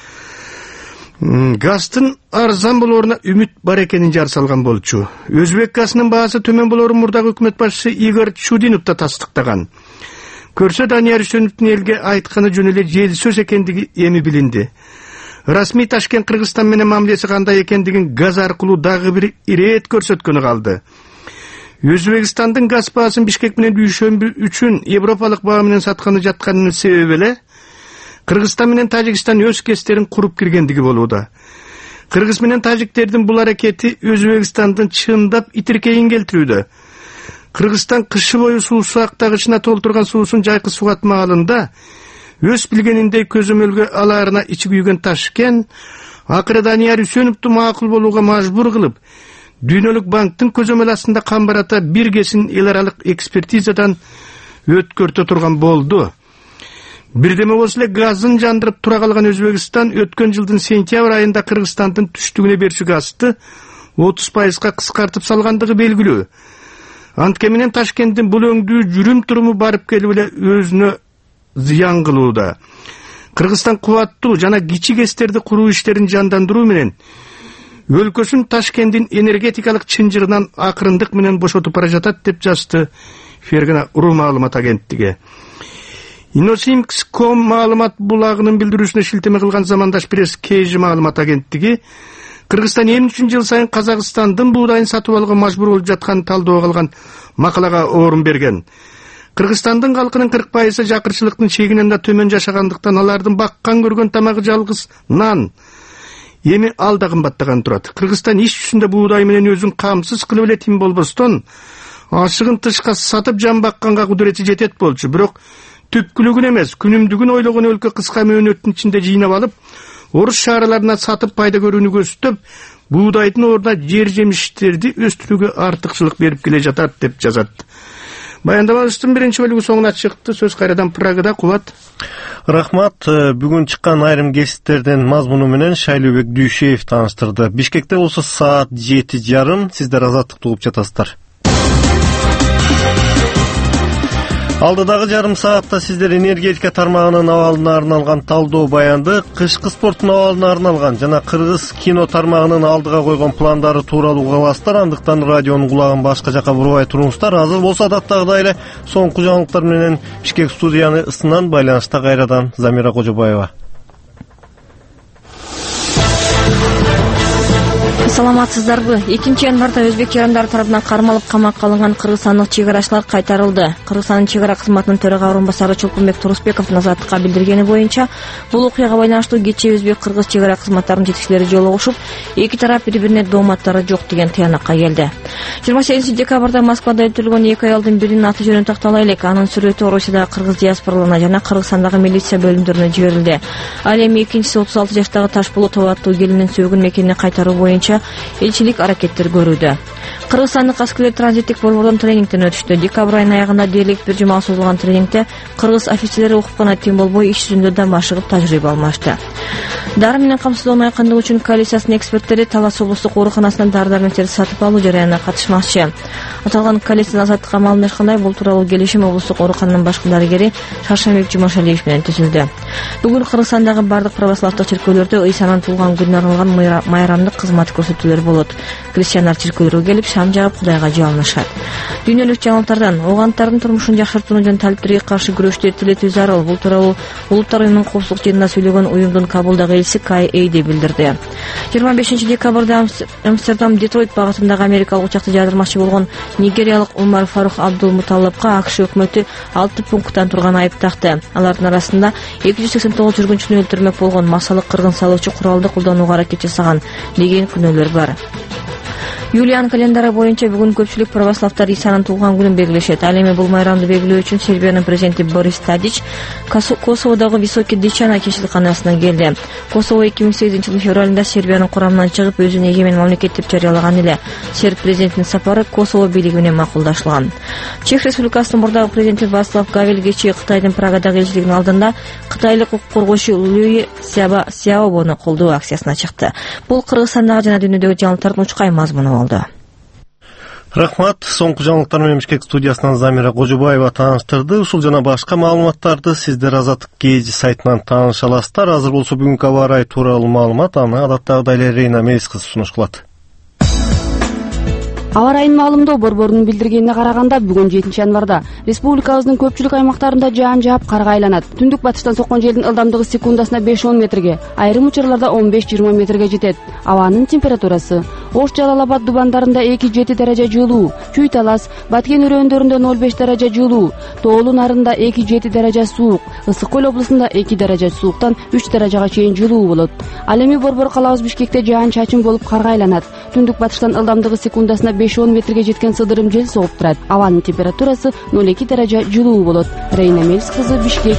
газдын арзан болоруна үмүт бар экенин жар салган болчу. Өзбек газынын баасы төмөн болорун мурдагы өкмөт башчысы Игорь Чудинов да тастыктаган. Көрсө Данияр Үсөновдун элге айтканы жөн эле жел сөз экендиги эми билинди. Расмий Ташкент Кыргызстан менен мамилеси кандай экендигин газ аркылуу дагы бир ирет көрсөткөнү калды. Өзбекстандын газ баасын Бишкек менен дүйшөмбү үчүн европалык баа менен сатканы жатканынын себеби эле Кыргызстан менен Тажикстан өз кестерин куруп киргендиги болууда. Кыргыз менен тажиктердин бул аракети Өзбекстандын чындап итиркейин келтирүүдө. Кыргызстан кышы бою суу сактагычына толтурган суусун жайкы сугат маалында өз билгениндей көзөмөлгө алаарына ичи күйгөн Ташкент акыры Данияр Үсөновду макул болууга мажбур кылып, Дүйнөлүк банктын көзөмөл астында камбарата бир кесин эл аралык экспертизадан өткөртө турган болду. Бирдеме болсо эле газын жандырып тура калган Өзбекстан өткөн жылдын сентябрь айында Кыргызстандын түштүгүнө берчү газды отуз пайызга кыскартып салгандыгы белгилүү. Антке менен Ташкенттин бул өңдүү жүрүм туруму барып келип эле өзүнө зыян кылууда. Кыргызстан кубаттуу жана кичи гэстерди куруу иштерин жандандыруу менен өлкөсүн Ташкенттин энергетикалык чынжырынан акырындык менен бошотуп бара жатат деп жазды Фергана Уруу маалымат агенттиги. Иносимс ком маалымат булагынын билдирүүсүнө шилтеме кылган замандаш пресс Кейжи маалымат агенттиги Кыргызстан эми үчүнчү жыл сайын Казакстандын буудайын сатып алууга мажбур болуп жаткан талдоого калган макалага орун берген. Кыргызстандын калкынын кырк пайызы жакырчылыктын чегинен да төмөн жашагандыктан алардын баккан көргөн тамагы жалгыз нан. Эми ал да кымбаттаган турат. Кыргызстан иш жүзүндө буудай менен өзүн камсыз кылып эле тим болбостон, ашыгын тышка сатып жан бакканга кудурети жетет болчу. Бирок түпкүлүгүн эмес, күнүмдүгүн ойлогон өлкө кыска мөөнөттүн ичинде жыйнап алып, Орус шаарларына сатып пайда көрүүнү көздөп, буудайдын ордуна жер жемиштерди өстүрүүгө артыкчылык берип келе жатат деп жазат. Баяндамабыздын биринчи бөлүгү соңуна чыкты. Сөз кайрадан Прагада Кубат. Рахмат. Бүгүн чыккан айрым кесиптердин мазмуну менен Шайлообек Дүйшеев тааныштырды. Бишкекте болсо саат жети жарым. Сиздер азаттыкты угуп жатасыздар. Алдыдагы жарым саатта сиздер энергетика тармагынын абалына арналган талдоо баянды, кышкы спорттун абалына арналган жана кыргыз кино тармагынын алдыга койгон пландары тууралуу угабасыздар. Андыктан радионун кулагын башка жака бурбай туруңуздар. Азыр болсо адаттагыдай эле соңку жаңылыктар менен Бишкек студияны ысынан байланышта кайрадан Замира Кожобаева. Саламатсыздарбы? экинчи январда өзбек жарандары тарабынан кармалып камакка алынган кыргызстандык чек арачылар кайтарылды. Кыргызстандын чек ара кызматынын төрага орун басары Чолпонбек Турусбековдун азаттыкка билдиргени боюнча, бул окуяга байланыштуу кечээ өзбек-кыргыз чек ара кызматтарынын жетекчилери жолугушуп, эки тарап бири-бирине дооматтары жок деген тыянакка келди. жыйырма сегизинчи декабрда Москвада өлтүрүлгөн эки аялдын биринин аты жөнүн тактала элек. Анын сүрөтү Орусияда кыргыз диаспораларына жана Кыргызстандагы милиция бөлүмдөрүнө жиберилди. Ал эми экинчиси отуз алты жаштагы Ташболотова аттуу келинин сөгүн мекенине кайтаруу боюнча элчилик аракеттер көрүүдө. Кыргызстандык аскерлер транзиттик борбордон тренингден өтүштү. Декабрь айынын аягында дээрлик бир жума созулган тренингде кыргыз офицерлери укуп гана тим болбой иш жүзүндө да машыгып тажрыйба алмашты. Дары менен камсыздоо майкандыгы үчүн коалициясынын эксперттери Талас облустук ооруканасынан дары-дармектерди сатып алуу жараянына катышмакчы. Аталган коалициянын азаттыкка маалымдашкандай, бул тууралуу келишим облустук оорукананын башкы дарыгери Шаршамбек Жумашалиев менен түзүлдү. Бүгүн Кыргызстандагы бардык православдык чиркөөлөрдө Ыйсанын туулган күнүнө арналган майрамдык кызмат көрсөтүүлөр болот. Христиандар чиркөөлөргө келип шам жагып Кудайга жалынышат. Дүйнөлүк жаңылыктардан ооганттардын турмушун жакшыртууну жана талиптерге каршы күрөштү эртелетүү зарыл. Бул тууралуу Улуттар уюмунун коопсуздук жыйынында сөйлөгөн уюмдун Кабулдагы элчиси Кай Эйди билдирди. жыйырма бешинчи декабрда Амстердам Детройт багытындагы америкалык учакты жаадырмакчы болгон нигериялык Умар Фарух Абдул Муталлапка АКШ өкмөтү алты пункттан турган айып такты. Алардын арасында эки жүз сексен тогуз жүргүнчүнү өлтүрмөк болгон, масалык кыргын салуучу куралды колдонууга аракет жасаган деген күнөөлөр бар. Юлиан календары боюнча бүгүн көпчүлүк православдар Исанын туулган күнүн белгилешет. Ал эми бул майрамды белгилөө үчүн Сербиянын президенти Борис Тадич Косоводогу Високи Дичана чечилканасына келди. Косово эки миң сегизинчи жылдын февралында Сербиянын курамынан чыгып, өзүн эгемен мамлекет деп жарыялаган эле. Серб президентинин сапары Косово бийлиги менен макулдашылган. Чех Республикасынын мурдагы президенти Вацлав Гавел кечээ Кытайдын Прагадагы элчилигинин алдында кытайлык укук коргоочу Луи Сяобону колдоо акциясына чыкты. Бул Кыргызстандагы жана дүйнөдөгү жаңылыктардын учкай мазмуну болду. Рахмат. Соңку жаңылыктар менен Бишкек студиясынан Замира Кожобаева тааныштырды. Ушул жана башка маалыматтарды сиздер Азаттык кз сайтынан тааныша аласыздар. Азыр болсо бүгүнкү аба ырайы тууралуу маалымат аны адаттагыдай эле Рейна Мейс кызы сунуш кылат. Аба ырайын маалымдоо борборунун билдиргенине караганда, бүгүн жетинчи январда республикабыздын көпчүлүк аймактарында жаан жаап карга айланат. Түндүк батыштан соккон желдин ылдамдыгы секундасына беш он метрге, айрым учурларда он беш жыйырма метрге жетет. Абанын температурасы: Ош Жалалабад дубандарында эки жети даража жылуу, Чүй Талас, Баткен өрөөндөрүндө ноль беш даража жылуу, Тоолу нарында эки жети даража суук, Ысык көл облусунда эки даража сууктан үч даражага чейин жылуу болот. Ал эми борбор калабыз Бишкекте жаан чачын болуп карга айланат. Түндүк батыштан ылдамдыгы секундасына беш он метрге жеткен сыдырым жел соғып турат. Абанын температурасы ноль эки даража жылуу болот. Рейна Мельс кызы, Бишкек.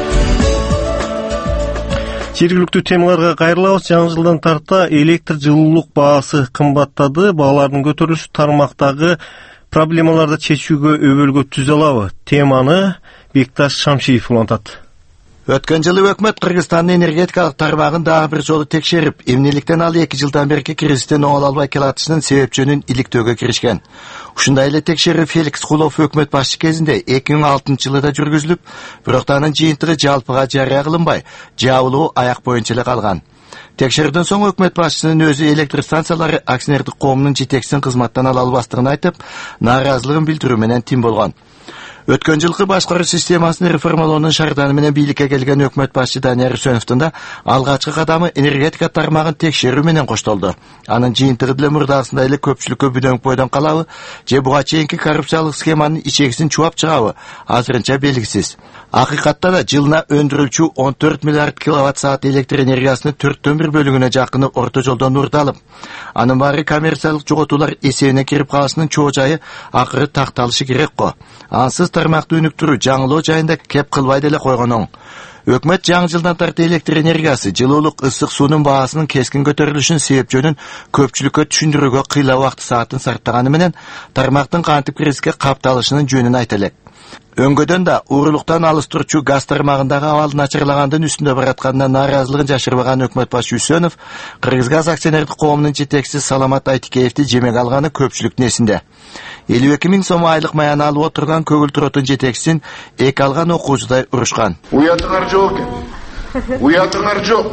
Жергиликтүү темаларга кайрылабыз. Жаңы жылдан тарта электр жылуулук баасы кымбаттады. Баалардын көтөрүлүшү тармактагы проблемаларды чечүүгө өбөлгө түзө алабы? Теманы Бекташ Шамшиев улантат. Өткөн жылы өкмөт Кыргызстандын энергетикалык тармагын дагы бир жолу текшерип, эмнеликтен ал эки жылдан берки кризистен оңол албай келатышынын себепчөнүн иликтөөгө киришкен. Ушундай эле текшерүү Феликс Кулов өкмөт башчы кезинде эки миң алтынчы жылда жүргүзүлүп, бирок анын жыйынтыгы жалпыга жарыя кылынбай, жабылуу аяк боюнча эле калган. Текшерүүдөн соң өкмөт башчысынын өзү электр станциялары акционердик коомунун жетекчисин кызматтан ала албастыгын айтып, нааразылыгын билдирүү менен тим болгон. Өткөн жылкы башкаруу системасын реформалоонун шартаны менен бийликке келген өкмөт башчы Данияр Үсөновдун да алгачкы кадамы энергетика тармагын текшерүү менен коштолду. Анын жыйынтыгы деле мурдасында эле көпчүлүккө бүдөңүп бойдон калабы же буга чейинки коррупциялык схеманын ичегисин чубап чыгабы азырынча белгисиз. Акыйкатта да жылына өндүрүлчү он төрт миллиард киловатт саат электр энергиясынын төрттөн бир бөлүгүнө жакыны орто жолдон урдалып, анын баары коммерциялык жоготуулар эсебине кирип калышынын чоо жайы акыры такталышы керек го. Ансыз тармакты өнүктүрүү жаңылоо жайында кеп кылбай деле койгон оң. Өкмөт жаңы жылдан тарты электр энергиясы, жылуулук, ысык суунун баасынын кескин көтөрүлүшүнүн себеп жөнүн көпчүлүккө түшүндүрүүгө кыйла убакыт саатын сарптаганы менен тармактын кантип кризиске капталышынын жөнүн айта элек. Өңгөдөн да уурулуктан алыс турчу газ тармагындагы абалдын начарлагандын үстүндө баратканына нааразылыгын жашырбаган өкмөт башчы Үсөнов Кыргызгаз акционердик коомунун жетекчиси Саламат Айтикеевди жемек алганы көпчүлүктүн эсинде. элүү эки миң сом айлык маяны алып отурган Көгүл Туротун жетекчисин эки алган окуучудай урушкан. Уятыңар жок экен. Уятыңар жок.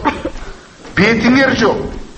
Бетиңер жок.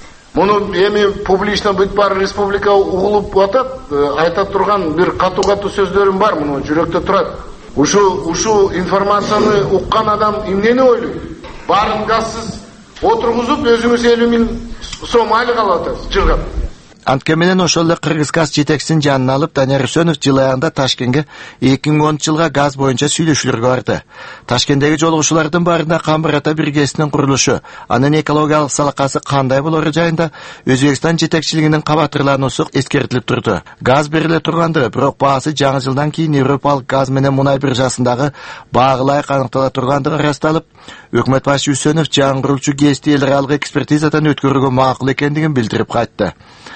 Муну эми публично бүт бар республика угулуп атат, айта турган бир катуу-катуу сөздөрүм бар, муну жүрөктө турат. Ушу ушу информацияны уккан адам эмнени ойлойт? Баарын газсыз отургузуп өзүңүз элүү миң сом айлык алып атасыз жылга. Антке менен ошол эле Кыргызгаз жетекчисин жанына алып Данияр Үсөнов жыл аягында Ташкентке эки миң онунчу жылга газ боюнча сүйлөшүүлөргө барды. Ташкенттеги жолугушуулардын баарында Камбар ата биргесинин курулушу, анын экологиялык салакасы кандай болору жайында Өзбекстан жетекчилигинин кабатырлануусу эскертилип турду. Газ бериле тургандыгы, бирок баасы жаңы жылдан кийин Европалык газ менен мунай биржасындагы баагылай аныктала тургандыгы ырасталып, өкмөт башчы Үсөнов жаңырылчу ГЭСти эл аралык экспертизадан өткөрүүгө макул экендигин билдирип кайтты.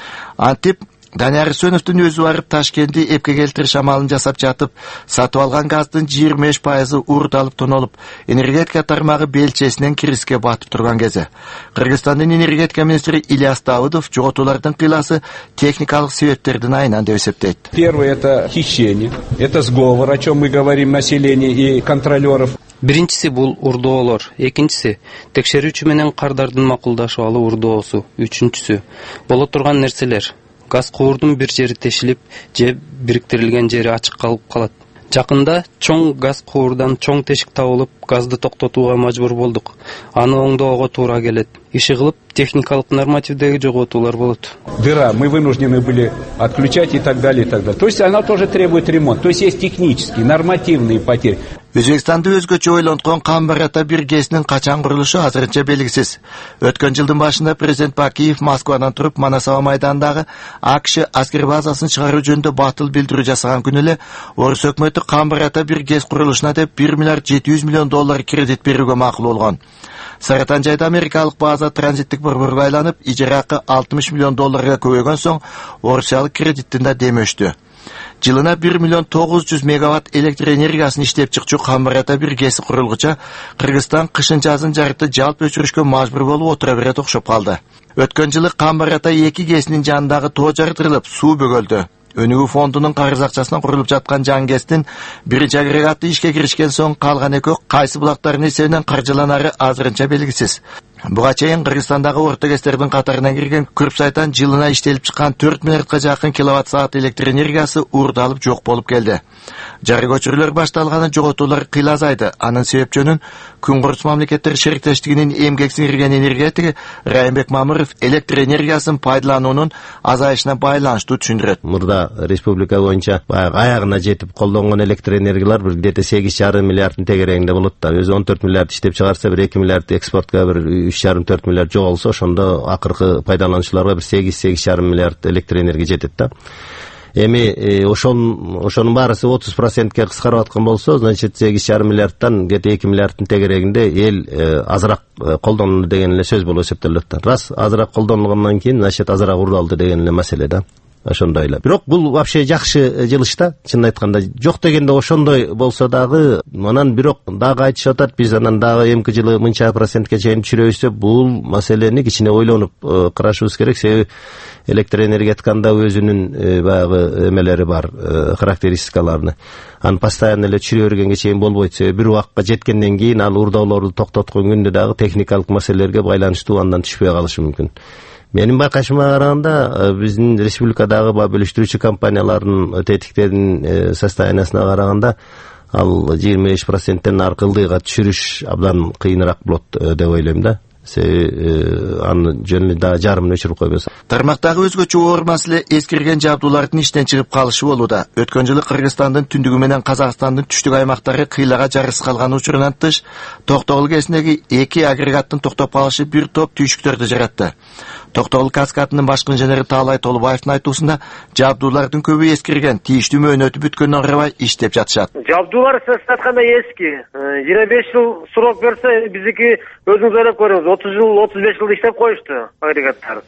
Антип Данияр Үсөновдун өзү барып Ташкентти эпке келтириш амалын жасап жатып, сатып алган газдын жыйырма беш пайызы урдалып тонолуп, энергетика тармагы белчесинен кризиске батып турган кези. Кыргызстандын энергетика министри Ильяс Давыдов жоготуулардын кыйласы техникалык себептердин айынан деп эсептейт. Первое — это хищение, это сговор, о чем мы говорим, население и контролеров. Биринчиси бул урдоолор, экинчиси текшерүүчү менен кардардын макулдашып алуу урдоосу, үчүнчүсү боло турган нерселер. Газ куурдун бир жери тешилип же бириктирилген жери ачык калып калат. Жакында чоң газ куурдан чоң тешик табылып, газды токтотууга мажбур болдук. Аны оңдоого туура келет. Иши кылып техникалык нормативдеги жоготуулар болот. Дыра мы вынуждены были отключать и так далее, и так далее. То есть она тоже требует ремонт. То есть есть технические, нормативные потери. Өзбекстанды өзгөчө ойлонткон Камбар ата биргесинин качан курулушу азырынча белгисиз. Өткөн жылдын башында президент Бакиев Москвадан туруп Манасава майданындагы АКШ аскер базасын чыгаруу жөнүндө батыл билдирүү жасаган күнү эле Орус өкмөтү Камбар ата биргес курулушуна деп бир миллиард жети жүз миллион доллар кредит берүүгө макул болгон. Саратан жайда америкалык база транзиттик борборго айланып, ижара акы алтымыш миллион долларга көбөйгөн соң Орусиялык кредиттин да деми өчтү. Жылына бир миллион тогуз жүз мегаватт электр энергиясын иштеп чыкчу Камбар ата биргеси курулгуча Кыргызстан кышын жазын жарытты жалп өчүрүшкө мажбур болуп отура берет окшоп калды. Өткөн жылы Камбар ата эки ГЭСинин жанындагы тоо жарытылып, суу бөгөлдү. Өнүгүү фондунун карыз акчасынан курулуп жаткан жаңы ГЭСтин биринчи агрегаты ишке киришкен соң калган экөө кайсы булактардын эсебинен каржыланары азырынча белгисиз. Буга чейин Кыргызстандагы орто ГЭСтердин катарына кирген Күрпсайтан жылына иштелип чыккан төрт миллиардка жакын киловатт саат электр энергиясы урдалып жок болуп келди. Жары көчүрүүлөр башталганы жоготуулар кыйла азайды. Анын себеп жөнүн Күн курус мамлекеттер шериктештигинин эмгек сиңирген энергетиги Райымбек Мамыров электр энергиясын пайдалануунун азайышына байланыштуу түшүндүрөт. Мурда республика боюнча баягы аягына жетип колдонгон электр энергиялар бир где-то сегиз жарым миллиарддын тегерегинде болот да. Өзү он төрт миллиард иштеп чыгарса, бир эки миллиард экспортко, бир үч жарым төрт миллиард жоголсо, ошондо акыркы пайдалануучуларга бир сегиз сегиз жарым миллиард электр энергия жетет да. Эми ошон ошонун баарысы отуз процентке кыскарып аткан болсо, значит сегиз жарым миллиардтан где-то эки миллиарддын тегерегинде эл азыраак колдонду деген эле сөз болуп эсептелет да. Рас азыраак колдонулгандан кийин, значит азыраак урдалды деген эле маселе да. Ошондой эле. Бирок бул вообще жакшы жылыш да. Чын айтканда, жок дегенде ошондой болсо дагы, анан бирок дагы айтышып атат, биз анан дагы эмки жылы мынча процентке чейин түшүрөбүз деп, бул маселени кичине ойлонуп карашыбыз керек. Себеби электр энергетиканда өзүнүн баягы эмелери бар, характеристикаларыны. Аны постоянно эле түшүрө бергенге чейин болбойт. Себеби бир убакка жеткенден кийин ал урдауларды токтоткон күндө дагы техникалык маселелерге байланыштуу андан түшпөй калышы мүмкүн. Менин байкашыма караганда биздин республикадагы бөлүштүрүүчү компаниялардын тетиктеринин состояниясына караганда ал жыйырма беш проценттен аркылдыга түшүрүш абдан кыйыныраак болот деп ойлойм да. Аны жөнүндө да жарымын өчүрүп койбосо. Тармактагы өзгөчө оор маселе эскирген жабдуулардын иштен чыгып калышы болууда. Өткөн жылы Кыргызстандын түндүгү менен Казакстандын түштүк аймактары кыйлага жарыс калган учурунан тыш Токтогул кесинеги эки агрегаттын токтоп калышы бир топ түйшүктөрдү жаратты. Токтогул каскадынын башкы инженери Таалай Толубаевдин айтуусунда жабдуулардын көбү эскирген, тийиштүү мөөнөтү бүткөндөн карабай иштеп жатышат. Жабдуулар сиз айткандай эски. жыйырма беш жыл срок берсе, биздики өзүңүз ойлоп көрүңүз, отуз жыл, отуз беш жыл иштеп коюшту агрегаттар.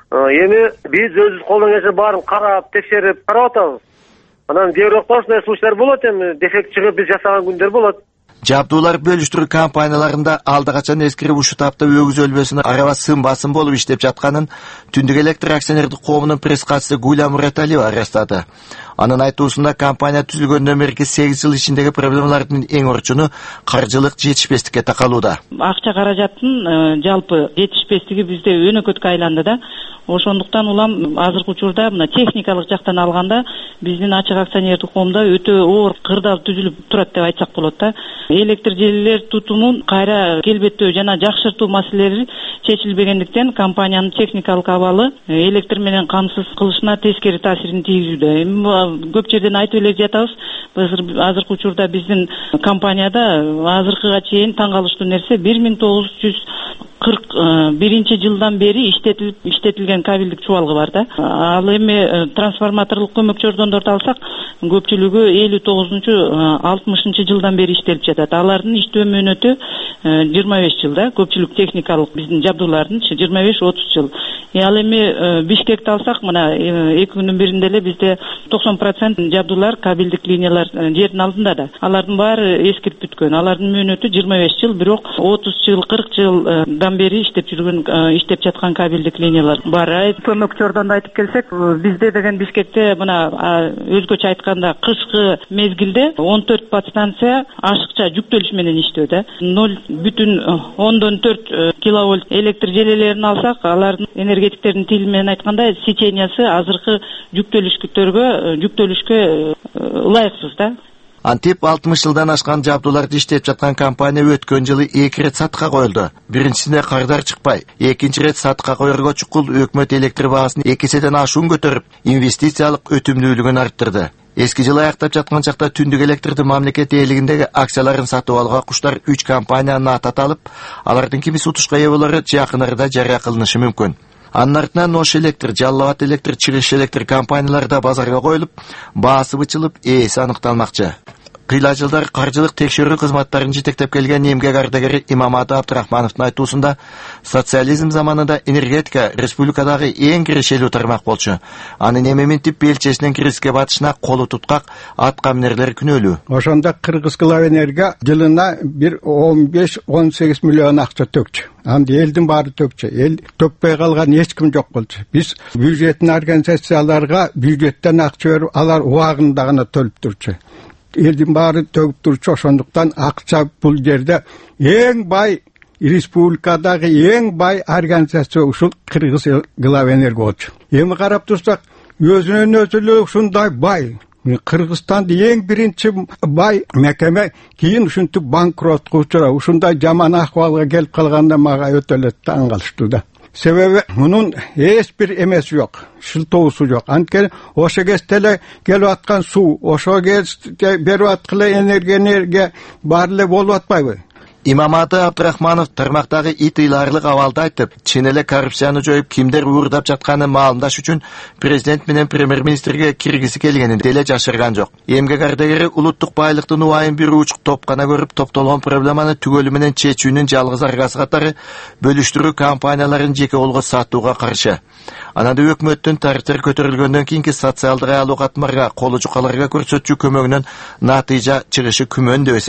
Эми биз өзүбүз колдон келсе баарын карап, текшерип, карап атабыз. Анан кээ бир ошондой случайлар болот, эми дефект чыгып биз жасаган күндөр болот. Жабдуулар бөлүштүрүү компанияларында алды качан эскирип ушул тапта өгүз өлбөсүнө араба сын басым болуп иштеп жатканын Түндүк электр акционердик коомунун пресс катчысы Гуля Мураталиева ырастады. Анын айтуусунда компания түзүлгөндөн берки сегиз жыл ичиндеги проблемалардын эң орчуну каржылык жетишпестикке такалууда. Акча каражаттын жалпы жетишпестиги бизде өнөкөткө айланды да. Ошондуктан улам азыркы учурда мына техникалык жактан алганда биздин ачык акционердик коомдо өтө оор кырдаал түзүлүп турат деп айтсак болот да. Электр желилер тутумун кайра келбеттөө жана жакшыртуу маселелери чечилбегендиктен компаниянын техникалык абалы электр менен камсыз кылышына тескери таасирин тийгизүүдө. Эми көп жерден айтып эле жатабыз. Азыркы учурда биздин компанияда азыркыга чейин таң калыштуу нерсе бир миң тогуз жүз кырк биринчи жылдан бери иштетилип иштетилген кабелдик чубалгы бар да. Ал эми трансформаторлук көмөкчү ордондорду алсак, көпчүлүгү элүү тогузунчу алтымышынчы жылдан бери иштелип жатат. Алардын иштөө мөөнөтү жыйырма беш жыл да. Көпчүлүк техникалык биздин жабдуулардын жыйырма беш отуз жыл. Ал эми Бишкекти алсак, мына эки күндүн биринде эле бизде токсон процент жабдуулар, кабелдик линиялар жердин алдында да. Алардын баары эскирип бүткөн. Алардын мөөнөтү жыйырма беш жыл, бирок отуз жыл, кырк жылдан бери иштеп жүргөн, иштеп жаткан кабелдик линиялар бар. Көмөкчү ордондо айтып келсек, бизде деген Бишкекте мына өзгөчө айтканда кышкы мезгилде он төрт подстанция ашыкча жүктөлүш менен иштөөдө. ноль бүтүн ондон төрт киловольт электр желилерин алсак, алардын энергетиктердин тили менен айтканда сечениясы азыркы жүктөлүшкөлөргө жүктөлүшкө ылайыксыз да. Антип алтымыш жылдан ашкан жабдууларды иштеп жаткан компания өткөн жылы эки рет сатка коюлду. Биринчисинде кардар чыкпай, экинчи рет сатка коерго чукул өкмөт электр баасын эки эседен ашуун көтөрүп, инвестициялык өтүмдүүлүгүн арттырды. Эски жылы аяктап жаткан чакта Түндүк электрдин мамлекет ээлигиндеги акцияларын сатып алууга куштар үч компаниянын аты аталып, алардын кими сутушка ээ болору жакын арада жарыя кылынышы мүмкүн. Анын артынан Ош электр, Жалал Абад электр, Чырыш электр компаниялары да базарга коюлуп, баасы бычылып, ээси аныкталмакчы. Кыйла жылдар каржылык текшерүү кызматтарын жетектеп келген эмгек ардагери Имаматы Абдрахмановдун айтуусунда, социализм заманында энергетика республикадагы эң кирешелүү тармак болчу. Анын эмеминтип белчесинен кириске батышына колу туткак атка минерлер күнөөлүү. Ошондо Кыргызкылавэнерго жылына бир он беш он сегиз миллион акча төкчү. Анда элдин баары төкчү. Эл төкпөй калган эч ким жок болчу. Биз бюджеттин организацияларга бюджеттен акча берип, алар убагында гана төлөп турчу. Элдин баары төгүп турчу. Ошондуктан акча бул жерде эң бай республикадагы эң бай организация ушул Кыргызкылавэнерго болчу. Эми карап турсак, өзүнөн өзү эле ушундай бай Кыргызстанда эң биринчи бай мекеме кийин ушинтип банкротко учурап, ушундай жаман акыбалга келип калганда мага өтө эле таң калыштуу да. Себеби мунун эч бир эмеси жок, шылтоосу жок. Анткени ошо кезде эле келип аткан суу, ошо кезде берип аткан энергия бар эле болуп атпайбы? Имаматы Абдрахманов тармактагы ит ыйларлык абалды айтып, чын эле коррупцияны жоюп, кимдер уурдап жатканын маалымдаш үчүн президент менен премьер-министрге киргизи келгенин деле жашырган жок. Эмгек ардагери улуттук байлыктын убайын бир учук топ гана көрүп, топтолгон проблеманы түгөлү менен чечүүнүн жалгыз аргасы катары бөлүштүрүү компанияларын жеке колго сатууга каршы. Анан да өкмөттүн тарифтер көтөрүлгөндөн кийинки социалдык айлык катмарга, колу жукаларга көрсөтчү көмөгүнөн натыйжа чыгышы күмөн деп эсептейт.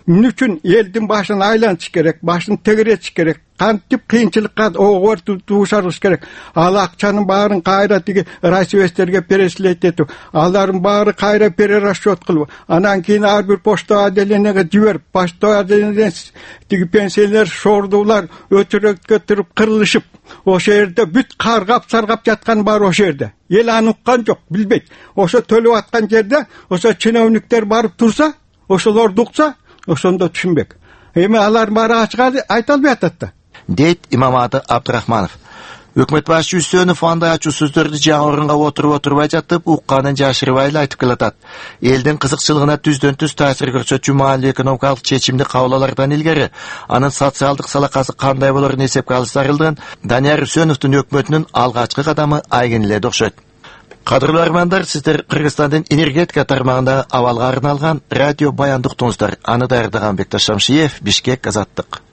Bunun üçün elдің başını aylanış керек, başını tegiretiş керек. Kantip kıyınçılıkka oğur tuğuşarız gerek. Al akçanın bağırın kayra tigi rasiveslerge peresilет etу. Аларын bağırı kayra pere расчет kılу. Anan keyin ar bir posta adelenege jiberip, posta adelenegen tigi pensiyeler şordular ötürük götürüp kırılışıp. O şehirde büt kargap sargap jatkan bar o şehirde. El anıkkan yok, bilbeyt. Oşo tölüp atkan jerde, oşo çinevnikler barıp tursa, oşolar duksa, oşonda düşünbek. Эми алар баары ачык айта албай атат да. Дейт Имаматы Абдрахманов. Өкмөт башчы Үстөнов андай ачуу сөздөрдү жаңы орунга отуруп отурбай жатып, укканын жашырбай эле айтып келатат. Элдин кызыкчылыгына түздөн түз таасир көрсөтчү маалый экономикалык чечимди кабыл алардан илгери анын социалдык салакасы кандай болорун эсепке алыштырылган Данияр Үстөновдун өкмөтүнүн алгачкы кадамы айгын эле окшойт. Кадырлуу армандар, сиздер Кыргызстандын энергетика тармагында абалга арналган радио баянды уктуңуздар. Аны даярдаган Бекташ Шамшиев, Бишкек, Азаттык.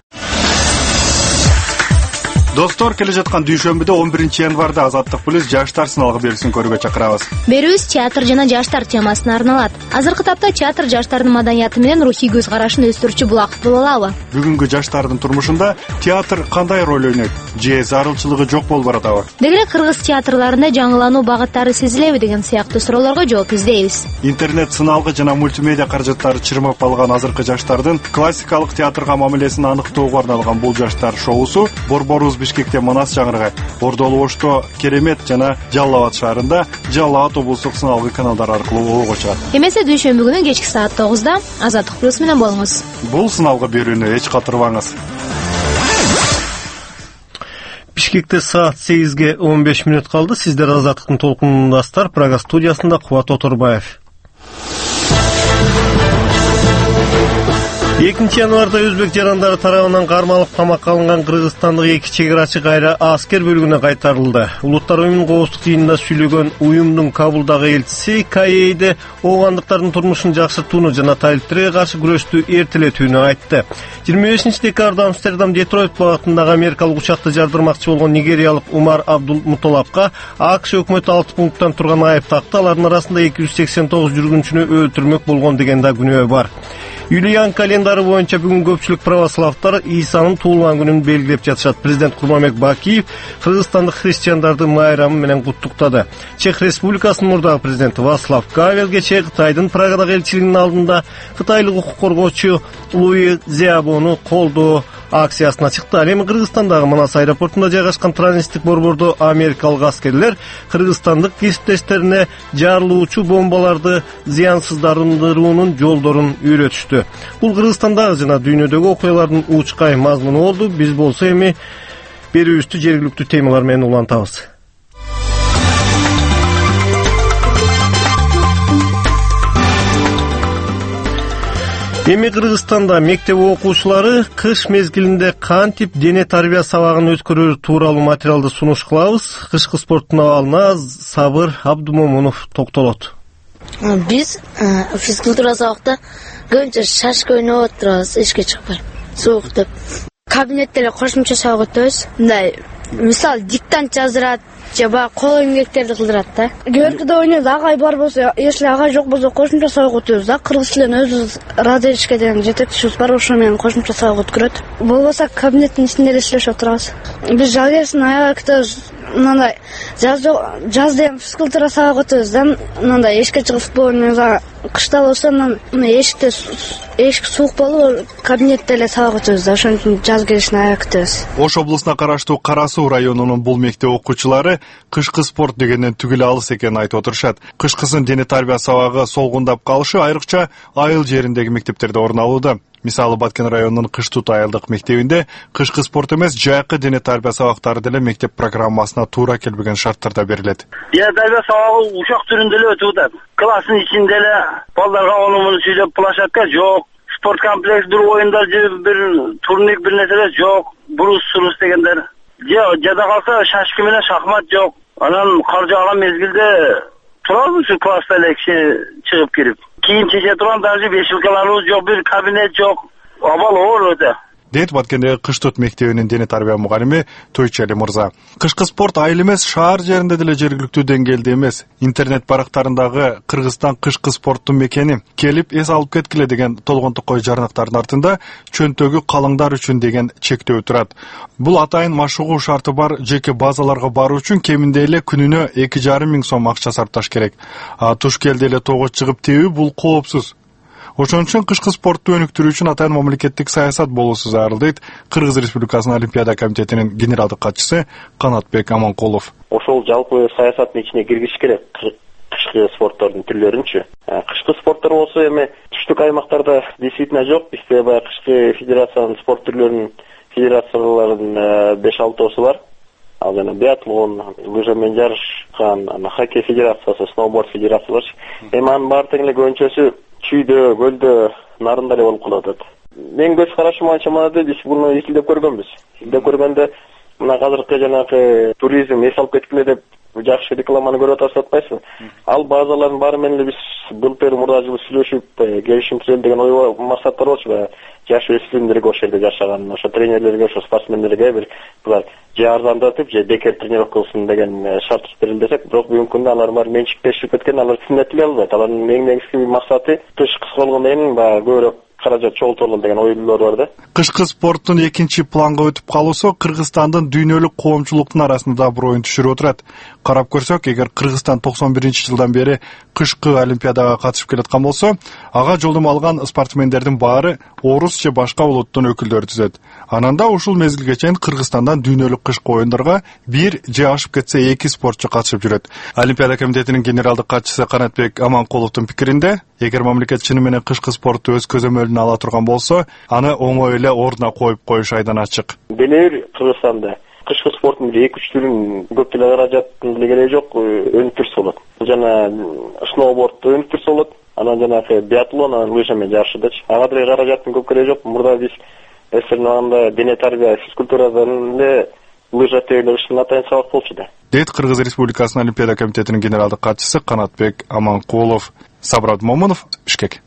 Достор, келе жаткан дүйшөмбүдө он биринчи январда Азаттык плюс жаштар сыналгы берүүсүн көрүүгө чакырабыз. Берүүбүз театр жана жаштар темасына арналат. Азыркы тапта театр жаштардын маданияты менен рухий көз карашын өстүрүүчү булак боло алабы? Бүгүнкү жаштардын турмушунда театр кандай роль ойнойт? Же зарылчылыгы жок болуп баратабы? Деги кыргыз театрларында жаңылануу багыттары сезилеби деген сыяктуу суроолорго жооп издейбиз. Интернет сыналгы жана мультимедиа каражаттары чырмап алган азыркы жаштардын классикалык театрга мамилесин аныктоого арналган бул жаштар шоусу Борборубуз Бишкекте Манас жаңыргай, Ордолу Ошто, Керемет жана Жалал Абад шаарында Жалал Абад облустук сыналгы каналдар аркылуу ого чыгат. Эмесе дүйшөмбү күнү кечки саат тогузда Азаттык плюс менен болуңуз. Бул сыналгы берүүнү эч катырбаңыз. Бишкекте саат сегизге он беш мүнөт калды. Сиздер Азаттыктын толкунундасыздар. Прага студиясында Кубат Оторбаев. экинчи январда өзбек жарандары тарабынан кармалып камакка алынган кыргызстандык эки чегерачы кайра аскер бөлүгүнө кайтарылды. Улуттар уюмунун коопсуздук жыйынында сүйлөгөн уюмдун Кабулдагы элчиси Каейде оогандыктардын турмушун жакшыртууну жана талиптерге каршы күрөштү эртелетүүнү айтты. жыйырма бешинчи декабрда Амстердам Детройт багытындагы америкалык учакты жардырмакчы болгон нигериялык Умар Абдул Муталапка АКШ өкмөтү алты пункттан турган айып такты. Алардын арасында эки жүз сексен тогуз жүргүнчүнү өлтүрмөк болгон деген да күнөө бар. Юлиан календары боюнча бүгүн көпчүлүк православтар Исанын туулган күнүн белгилеп жатышат. Президент Курманбек Бакиев кыргызстандык христиандарды майрамы менен куттуктады. Чех Республикасынын мурдагы президенти Вацлав Гавел кечээ Кытайдын Прагадагы элчилигинин алдында кытайлык укук коргоочу Луи Зиабону колдоо акциясына чыкты. Ал эми Кыргызстандагы Манас аэропортунда жайгашкан транзиттик борбордо америкалык аскерлер кыргызстандык кесиптештерине жарылуучу бомбаларды зыянсыздандыруунун жолдорун үйрөтүштү. Бул Кыргызстандагы жана дүйнөдөгү окуялардын учкай мазмуну болду. Биз болсо эми берүүбүздү жергиликтүү темалар менен улантабыз. Эми Кыргызстанда мектеп окуучулары кыш мезгилинде кантип дене тарбия сабагын өткөрөр тууралуу материалды сунуш кылабыз. Кышкы спорттун абалына Сабыр Абдумомунов токтолот. Биз физкультура сабакта көбүнчө шашка ойноп отурабыз, эчке чыкпай. Суук деп. Кабинетте эле кошумча сабак өтөбүз. Мындай, мисалы диктант жаздырат, же баягы кол эмгектерди кылдырат да. Көркүдө ойнойбуз, агай бар болсо, если агай жок болсо кошумча сабак өтөбүз да. Кыргыз тилинен өзүбүз Радеришке деген жетекчибиз бар, ошо менен кошумча сабак өткөрөт. Болбосо кабинеттин ичинде эле иштешип отурабыз. Биз жалгерсин аябай күтөбүз. Мындай жаз жазда эми физкультура сабак өтөбүз да. Мындай эшикке чыгып футбол ойнойбуз. Кышта болсо мына эшикте эшик суук болуп, кабинетте эле сабак өтөбүз да. Ошон үчүн жаз келишин аябай күтөбүз. Ош облусуна караштуу Кара Суу районунун бул мектеп окуучулары кышкы спорт дегенден түгүл алыс экенин айтып отурушат. Кышкысын дене тарбия сабагы солгундап калышы айрыкча айыл жериндеги мектептерде орун алууда. Мисалы Баткен районунун Кыштут айылдык мектебинде кышкы спорт эмес, жайкы дене тарбия сабактары деле мектеп программасына туура келбеген шарттарда берилет. Дене тарбия сабагы учак түрүндө эле өтүп атат. Класстын ичинде эле балдарга ону муну сүйлөп площадка жок, спорт комплекс бир оюндар же бир турник бир нерселер жок, брус сурус дегендер. Же жада калса шашки менен шахмат жок. Анан кар жааган мезгилде турабыз ушу класста эле киши чыгып кирип. Кийин чече турган даже бешилкаларыбыз жок, бир кабинет жок. Абал оор өтө. дейт Баткендеги Кыштөт мектебинин дене тарбия мугалими Тойчали мырза. Кышкы спорт айыл эмес, шаар жеринде деле жергиликтүү деңгээлде эмес. Интернет барактарындагы Кыргызстан кышкы спорттун мекени келип эс алып кеткиле деген толгонтукой жарныктардын артында чөнтөгү калыңдар үчүн деген чектөө турат. Бул атайын машыгуу шарты бар жеке базаларга баруу үчүн кеминде эле күнүнө эки жарым миң сом акча сарпташ керек. А туш келди эле тоого чыгып тебүү бул коопсуз. Ошон үчүн кышкы спортту өнүктүрүү үчүн атайын мамлекеттик саясат болуусу зарыл дейт Кыргыз Республикасынын Олимпиада комитетинин генералдык катчысы Канатбек Аманкулов. Ошол жалпы саясаттын ичине киргизиш керек кышкы спорттордун түрлөрүнчү. Кышкы спорттор болсо эми түштүк аймактарда действительно жок. Бизде баягы кышкы федерациянын спорт түрлөрүнүн федерацияларынын беш алтоосу бар. Ал жана биатлон, лыжа менен жарышкан, хоккей федерациясы, сноуборд федерациясы бар. Эми анын баары тең эле көбүнчөсү чүйдө, көлдө, нарында эле болуп калат. Мен көз карашым боюнча мындай биз буну изилдеп көргөнбүз. Изилдеп көргөндө мына азыркы жанагы туризм эс алып кеткиле деп жакшы рекламаны көрүп атасыз атпайсызбы? Ал базалардын баары менен эле биз былтыр мурда жылы сүйлөшүп, келишим түзөлүп деген ой максаттар болчу. Жаш өспүрүмдөргө ошол жерде жашаган, ошо тренерлерге, ошо спортсмендерге бир булар же арзандатып, же бекер тренировка кылсын деген шарт түзүп десек, бирок бүгүнкү күндө алар бар менчиктешип кеткен, алар түзмөтүлө албайт. Алардын эң негизги максаты кыш кыска болгондо эми баягы көбүрөөк каражат чогултуулу деген ойлор бар да. Кышкы спорттун экинчи планга өтүп калуусу Кыргызстандын дүйнөлүк коомчулуктун арасында аброюн түшүрүп отурат. Карап көрсөк, эгер Кыргызстан токсон биринчи жылдан бери кышкы олимпиадага катышып келаткан болсо, ага жолдомо алган спортсмендердин баары орус же башка улуттун өкүлдөрү түзөт. Ананда ушул мезгилге чейин Кыргызстандан дүйнөлүк кышкы оюндарга бир же ашып кетсе эки спортчу катышып жүрөт. Олимпиада комитетинин генералдык катчысы Канатбек Аманкуловдун пикиринде, эгер мамлекет чыны менен кышкы спортту өз көзөмөлүнө ала турган болсо, аны оңой эле ордуна коюп коюш айдан ачык. Деле бир Кыргызстанда кышкы спорттун бир эки үч түрүн көп деле каражаттын деле кереги жок, өнүктүрсө болот. Жана сноубордду өнүктүрсө болот. Анан жанагы биатлон, анан лыжа менен жарышдачы. Ага деле каражаттын көп кереги жок. Мурда биз эсернаганда дене тарбия, физкультурадан эле лыжа тейлөө ушун атайын сабак болчу да. Дейт Кыргыз Республикасынын Олимпиада комитетинин генералдык катчысы Канатбек Аманкулов. Сабрат Момунов, Бишкек.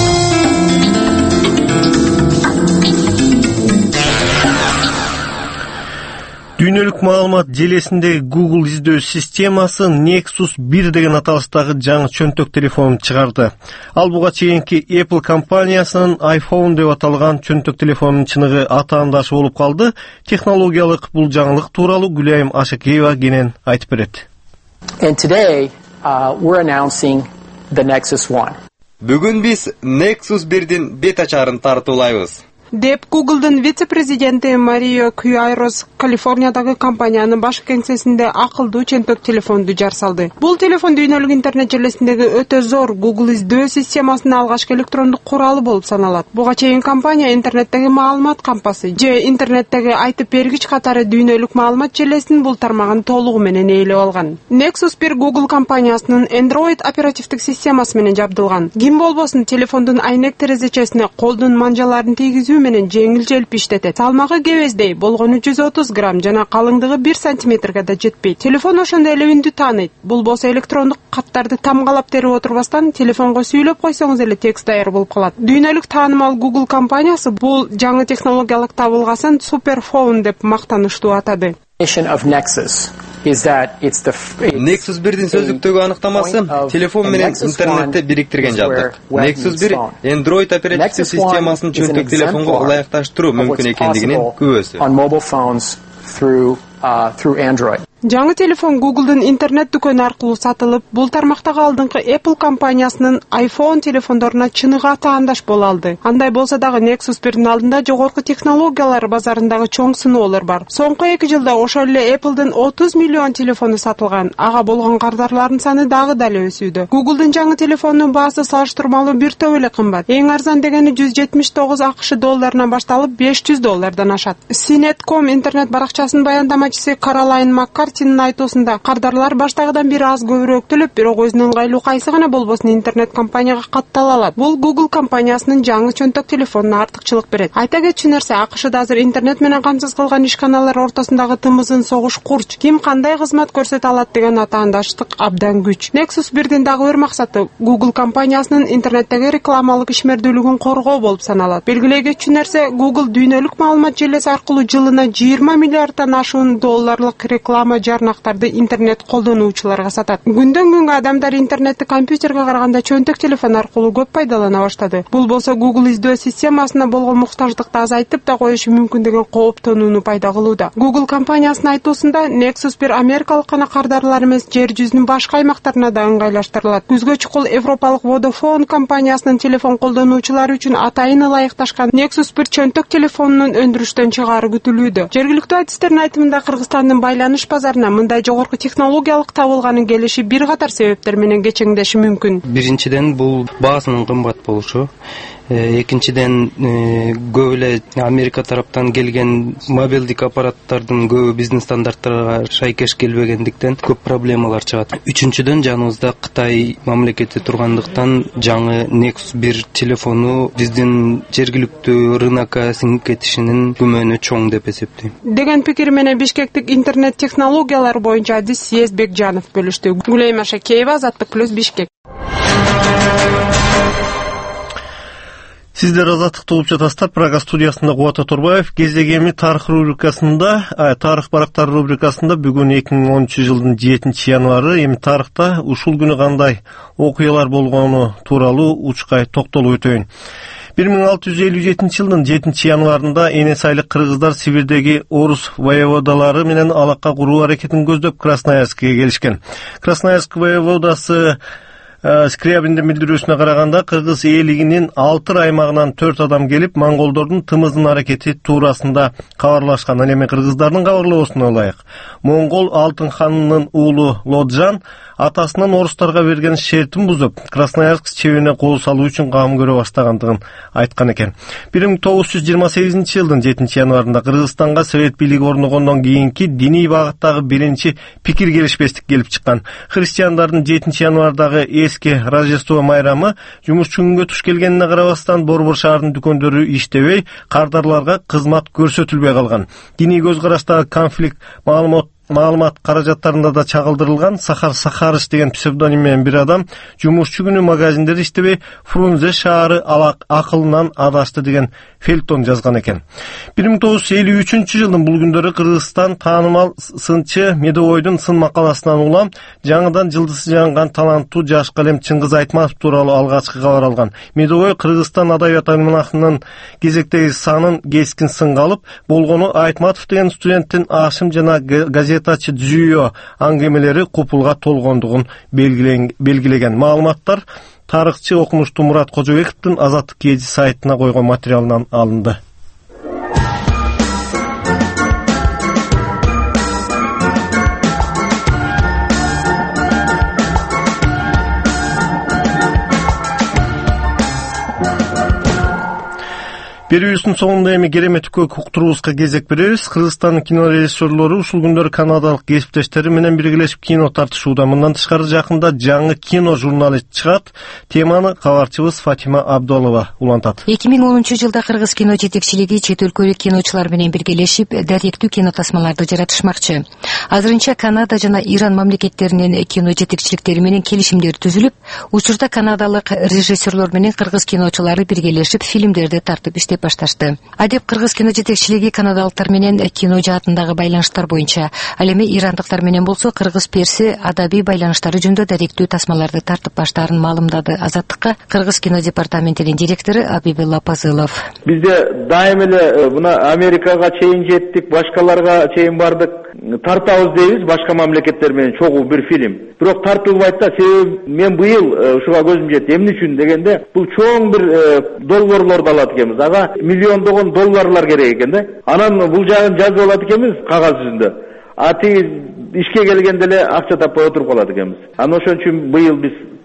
Дүйнөлүк маалымат желесиндеги Google издөө системасы Nexus бир деген аталыштагы жаңы чөнтөк телефонун чыгарды. Ал буга чейинки Apple компаниясынын iPhone деп аталган чөнтөк телефонунун чыныгы атаандашы болуп калды. Технологиялык бул жаңылык тууралуу Гүлайым Ашакеева кенен айтып берет. And today uh, we're announcing the Nexus one. Бүгүн биз Nexus бирдин бета чарын тартуулайбыз. деп Google'дун вице-президенти Марио Куайрос Калифорниядагы компаниянын баш кеңсесинде акылдуу чөнтөк телефонду жар салды. Бул телефон дүйнөлүк интернет желесиндеги өтө зор Google издөө системасынын алгачкы электрондук куралы болуп саналат. Буга чейин компания интернеттеги маалымат кампасы же интернеттеги айтып бергич катары дүйнөлүк маалымат желесинин бул тармагын толугу менен ээлеп алган. Nexus бир Google компаниясынын Android оперативдик системасы менен жабдылган. Ким болбосун телефондун айнек терезечесине колдун манжаларын тийгизүү менен жеңил желп иштетет. Салмагы кебездей болгону жүз отуз грамм жана калыңдыгы бир сантиметрге да жетпейт. Телефон ошондой эле үндү тааныйт. Бул болсо электрондук каттарды тамгалап терип отурбастан телефонго сүйлөп койсоңуз эле текст даяр болуп калат. Дүйнөлүк таанымал Google компаниясы бул жаңы технологиялык табылгасын Superphone деп мактанычтуу атады. Nexus бирдин сөздүктөгү аныктамасы телефон менен интернетте бириктирген жабдык. Nexus бир Android оперативдик системасын чөнтөк телефонго ылайыкташтыруу мүмкүн экендигинин күбөсү. Жаңы телефон Google'дун интернет дүкөнү аркылуу сатылып, бул тармактагы алдыңкы Apple компаниясынын iPhone телефондоруна чыныгы атаандаш боло алды. Андай болсо дагы Nexus бирдин алдында жогорку технологиялар базарындагы чоң сыноолор бар. Соңку эки жылда ошол эле Apple'дын отуз миллион телефону сатылган. Ага болгон кардарлардын саны дагы дале өсүүдө. Google'дун жаңы телефонунун баасы салыштырмалуу бир топ эле кымбат. Эң арзан дегени жүз жетимиш тогуз акш долларынан башталып беш жүз доллардан ашат. си нет точка ком интернет баракчасынын баяндамачысы Каролайн Маккарти Мартиндин айтуусунда кардарлар баштагыдан бир аз көбүрөөк төлөп, бирок өзүнүн ыңгайлуу кайсы гана болбосун интернет компанияга каттала алат. Бул Google компаниясынын жаңы чөнтөк телефонуна артыкчылык берет. Айта кетчү нерсе, АКШда азыр интернет менен камсыз кылган ишканалар ортосундагы тымызын согуш курч, ким кандай кызмат көрсөтө алат деген атаандаштык абдан күч. Nexus бирдин дагы бир максаты Google компаниясынын интернеттеги рекламалык ишмердүүлүгүн коргоо болуп саналат. Белгилей кетчү нерсе, Google дүйнөлүк маалымат желеси аркылуу жылына жыйырма миллиарддан ашуун долларлык реклама жарнактарды интернет колдонуучуларга сатат. Күндөн күнгө адамдар интернетти компьютерге караганда чөнтөк телефон аркылуу көп пайдалана баштады. Бул болсо Google издөө системасына болгон муктаждыкты азайтып да коюшу мүмкүн деген кооптонууну пайда кылууда. Google компаниясынын айтуусунда Nexus бир америкалык гана кардарлар эмес, жер жүзүнүн башка аймактарына да ыңгайлаштырылат. Күзгө чукул Европалык Vodafone компаниясынын телефон колдонуучулары үчүн атайын ылайыкташкан Nexus бир чөнтөк телефонунун өндүрүштөн чыгаары күтүлүүдө. Жергиликтүү адистердин айтымында Кыргызстандын байланыш базарына мындай жогорку технологиялык табылганын келиши бир катар себептер менен кечеңдеши мүмкүн. Биринчиден бул баасынын кымбат болушу. Экинчиден көп эле Америка тараптан келген мобилдик аппараттардын көбү биздин стандарттарга шайкеш келбегендиктен көп проблемалар чыгат. Үчүнчүдөн жаныбызда Кытай мамлекети тургандыктан жаңы Nexus бир телефону биздин жергиликтүү рынокко сиңип кетишинин күмөнү чоң деп эсептейм. Деген пикир менен Бишкектик интернет технологиялары боюнча адис Сиез Бекжанов бөлүштү. Гулейма Шакеева, Азаттык плюс, Бишкек. Сиздер Азаттыкты угуп жатасыздар. Прага студиясында Кубат Оторбаев. Кезеги эми тарых рубрикасында, тарых барактары рубрикасында бүгүн эки миң онунчу жылдын жетинчи январы, эми тарыхта ушул күнү кандай окуялар болгону тууралуу учкай токтолуп өтөйүн. бир миң алты жүз элүү жетинчи жылдын жетинчи январында энес айлык кыргыздар Сибирдеги орус воеводалары менен алакка куруу аракетин көздөп Красноярскке келишкен. Красноярск воеводасы Скрябиндин билдирүүсүнө караганда, кыргыз ээлигинин алты аймагынан төрт адам келип, монголдордун тымыздын аракети туурасында кабарлашкан. Ал эми кыргыздардын кабарлоосуна ылайык, монгол Алтын ханынын уулу Лоджан атасынын орустарга берген шертин бузуп, Красноярск чебине кол салуу үчүн кам көрө баштагандыгын айткан экен. бир миң тогуз жүз жыйырма сегизинчи жылдын жетинчи январында Кыргызстанга совет бийлиги орногондон кийинки диний багыттагы биринчи пикир келишпестик келип чыккан. Христиандардын жетинчи январдагы эски Рождество майрамы жумушчу күнгө туш келгенине карабастан Борбор шаарынын дүкөндөрү иштебей, кардарларга кызмат көрсөтүлбөй калган. Диний көз караштагы конфликт маалымат маалымат каражаттарында да чагылдырылган. Сахар Сахарыч деген псевдоним менен бир адам жумушчу күнү магазиндер иштебей, Фрунзе шаары алак акылынан адашты деген фельтон жазган экен. бир миң тогуз жүз элүү үчүнчү жылдын бул күндөрү Кыргызстан таанымал сынчы Медовойдун сын макаласынан улам жаңыдан жылдызы жанган таланттуу жаш калем Чыңгыз Айтматов тууралуу алгачкы кабар алган. Медовой Кыргызстан адабият альманахынын кезектеги санын кескин сынга алып, болгону Айтматов деген студенттин Ашым жана газетачы Дзүйө аңгемелери купулга толгондугун белгилеген. Маалыматтар тарыхчы окумуштуу Мурат Кожобековдун Азаттык кези сайтына койгон материалынан алынды. Берүүбүздүн соңунда эми кереметиккө уктуруубузга кезек беребиз. Кыргызстандын кинорежиссерлору ушул күндөрү канадалык кесиптештери менен биргелешип кино тартышууда. Мындан тышкары жакында жаңы кино журналы чыгат. Теманы кабарчыбыз Фатима Абдолова улантат. эки миң онунчу жылда кыргыз кино жетекчилиги чет өлкөлүк киночулар менен биргелешип даректүү кино тасмаларды жаратышмакчы. Азырынча Канада жана Иран мамлекеттеринин кино жетекчиликтери менен келишимдер түзүлүп, учурда канадалык режиссерлор менен кыргыз киночулары биргелешип фильмдерди тартып иштеп башташты. Адеп кыргыз кино жетекчилиги канадалыктар менен кино жаатындагы байланыштар боюнча, ал эми ирандыктар менен болсо кыргыз перси адабий байланыштары жөнүндө даректүү тасмаларды тартып баштаарын маалымдады. Азаттыкка кыргыз кино департаментинин директору Абибулла Пазылов. Бизде дайым эле мына Америкага чейин жеттик, башкаларга чейин бардык, тартабыз дейбиз башка мамлекеттер менен чогуу бир фильм. Бирок тартылбайт да, себеби мен быйыл ушуга көзүм жетти. Эмне үчүн дегенде, бул чоң бир долларларды алат экенбиз. Ага миллиондогон долларлар керек экен да. Анан бул жагын жазып алат экенбиз кагаз жүзүндө. А тиги ишке келгенде эле акча таппай отуруп калат экенбиз. Анан ошон үчүн быйыл биз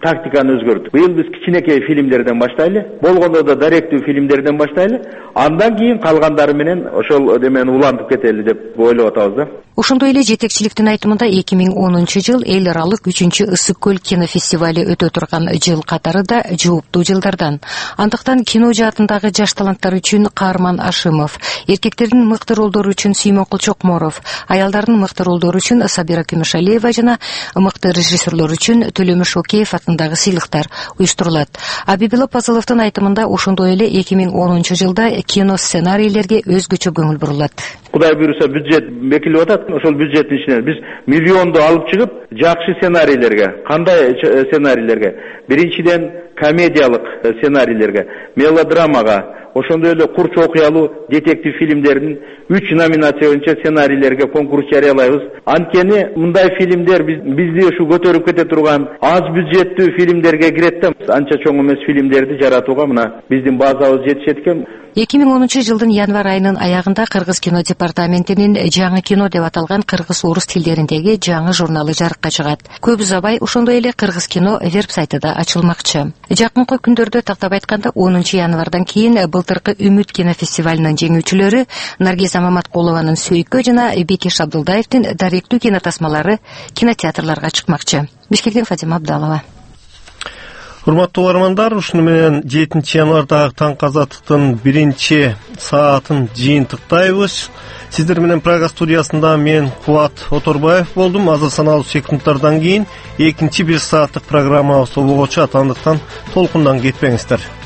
тактиканы өзгөрдүк. Быйыл биз кичинекей фильмдерден баштайлы, болгондо да даректүү фильмдерден баштайлы, андан кийин калгандары менен ошол демени улантып кетели деп ойлоп атабыз да. Ошондой эле жетекчиликтин айтымында эки миң онунчу жыл эл аралык үчүнчү Ысык көл кинофестивали өтө турган жыл катары да жооптуу жылдардан. Андыктан кино жаатындагы жаш таланттар үчүн Каарман Ашимов, эркектердин мыкты ролдору үчүн Сүймөнкул Чокморов, аялдардын мыкты ролдору үчүн Сабира Күмүшалиева жана мыкты режиссерлор үчүн Төлөмүш Океев атындагы сыйлыктар уюштурулат. Абибилла Пазыловдун айтымында ошондой эле эки миң онунчу жылда кино сценарийлерге өзгөчө көңүл бурулат. Кудай буйруса бюджет бекилип атат. Ошол бюджеттин ичинен биз миллионду алып чыгып, жакшы сценарийлерге, кандай сценарийлерге? Биринчиден комедиялык сценарийлерге, мелодрамага, ошондой эле курч окуялуу детектив фильмдердин үч номинация боюнча сценарийлерге конкурс жарыялайбыз. Анткени мындай фильмдер бизди ушу көтөрүп кете турган аз бюджеттүү фильмдерге кирет да, анча чоң эмес фильмдерди жаратууга мына биздин базабыз жетишет экен. эки миң онунчу жылдын январь айынын аягында Кыргыз кино департаментинин жаңы кино деп аталган кыргыз орус тилдериндеги жаңы журналы жарыкка чыгат. Көп узабай ошондой эле Кыргыз кино веб сайты да ачылмакчы. Жакынкы күндөрдө тактап айтканда онунчу январдан кийин былтыркы Үмүт кинофестивалынын жеңүүчүлөрү Наргиз Амаматкулованын Сөйкө жана Бекеш Абдылдаевдин даректүү кинотасмалары кинотеатрларга чыкмакчы. Бишкектен Фатима Абдалова. Урматтуу угармандар, ушуну менен жетинчи январдагы таңкы азаттыктын биринчи саатын жыйынтыктайбыз. Сиздер менен Прага студиясында мен Кубат Оторбаев болдум. Азыр саналуу секундтардан кийин экинчи бир сааттык программабыз болочу. Андыктан толкундан кетпеңиздер.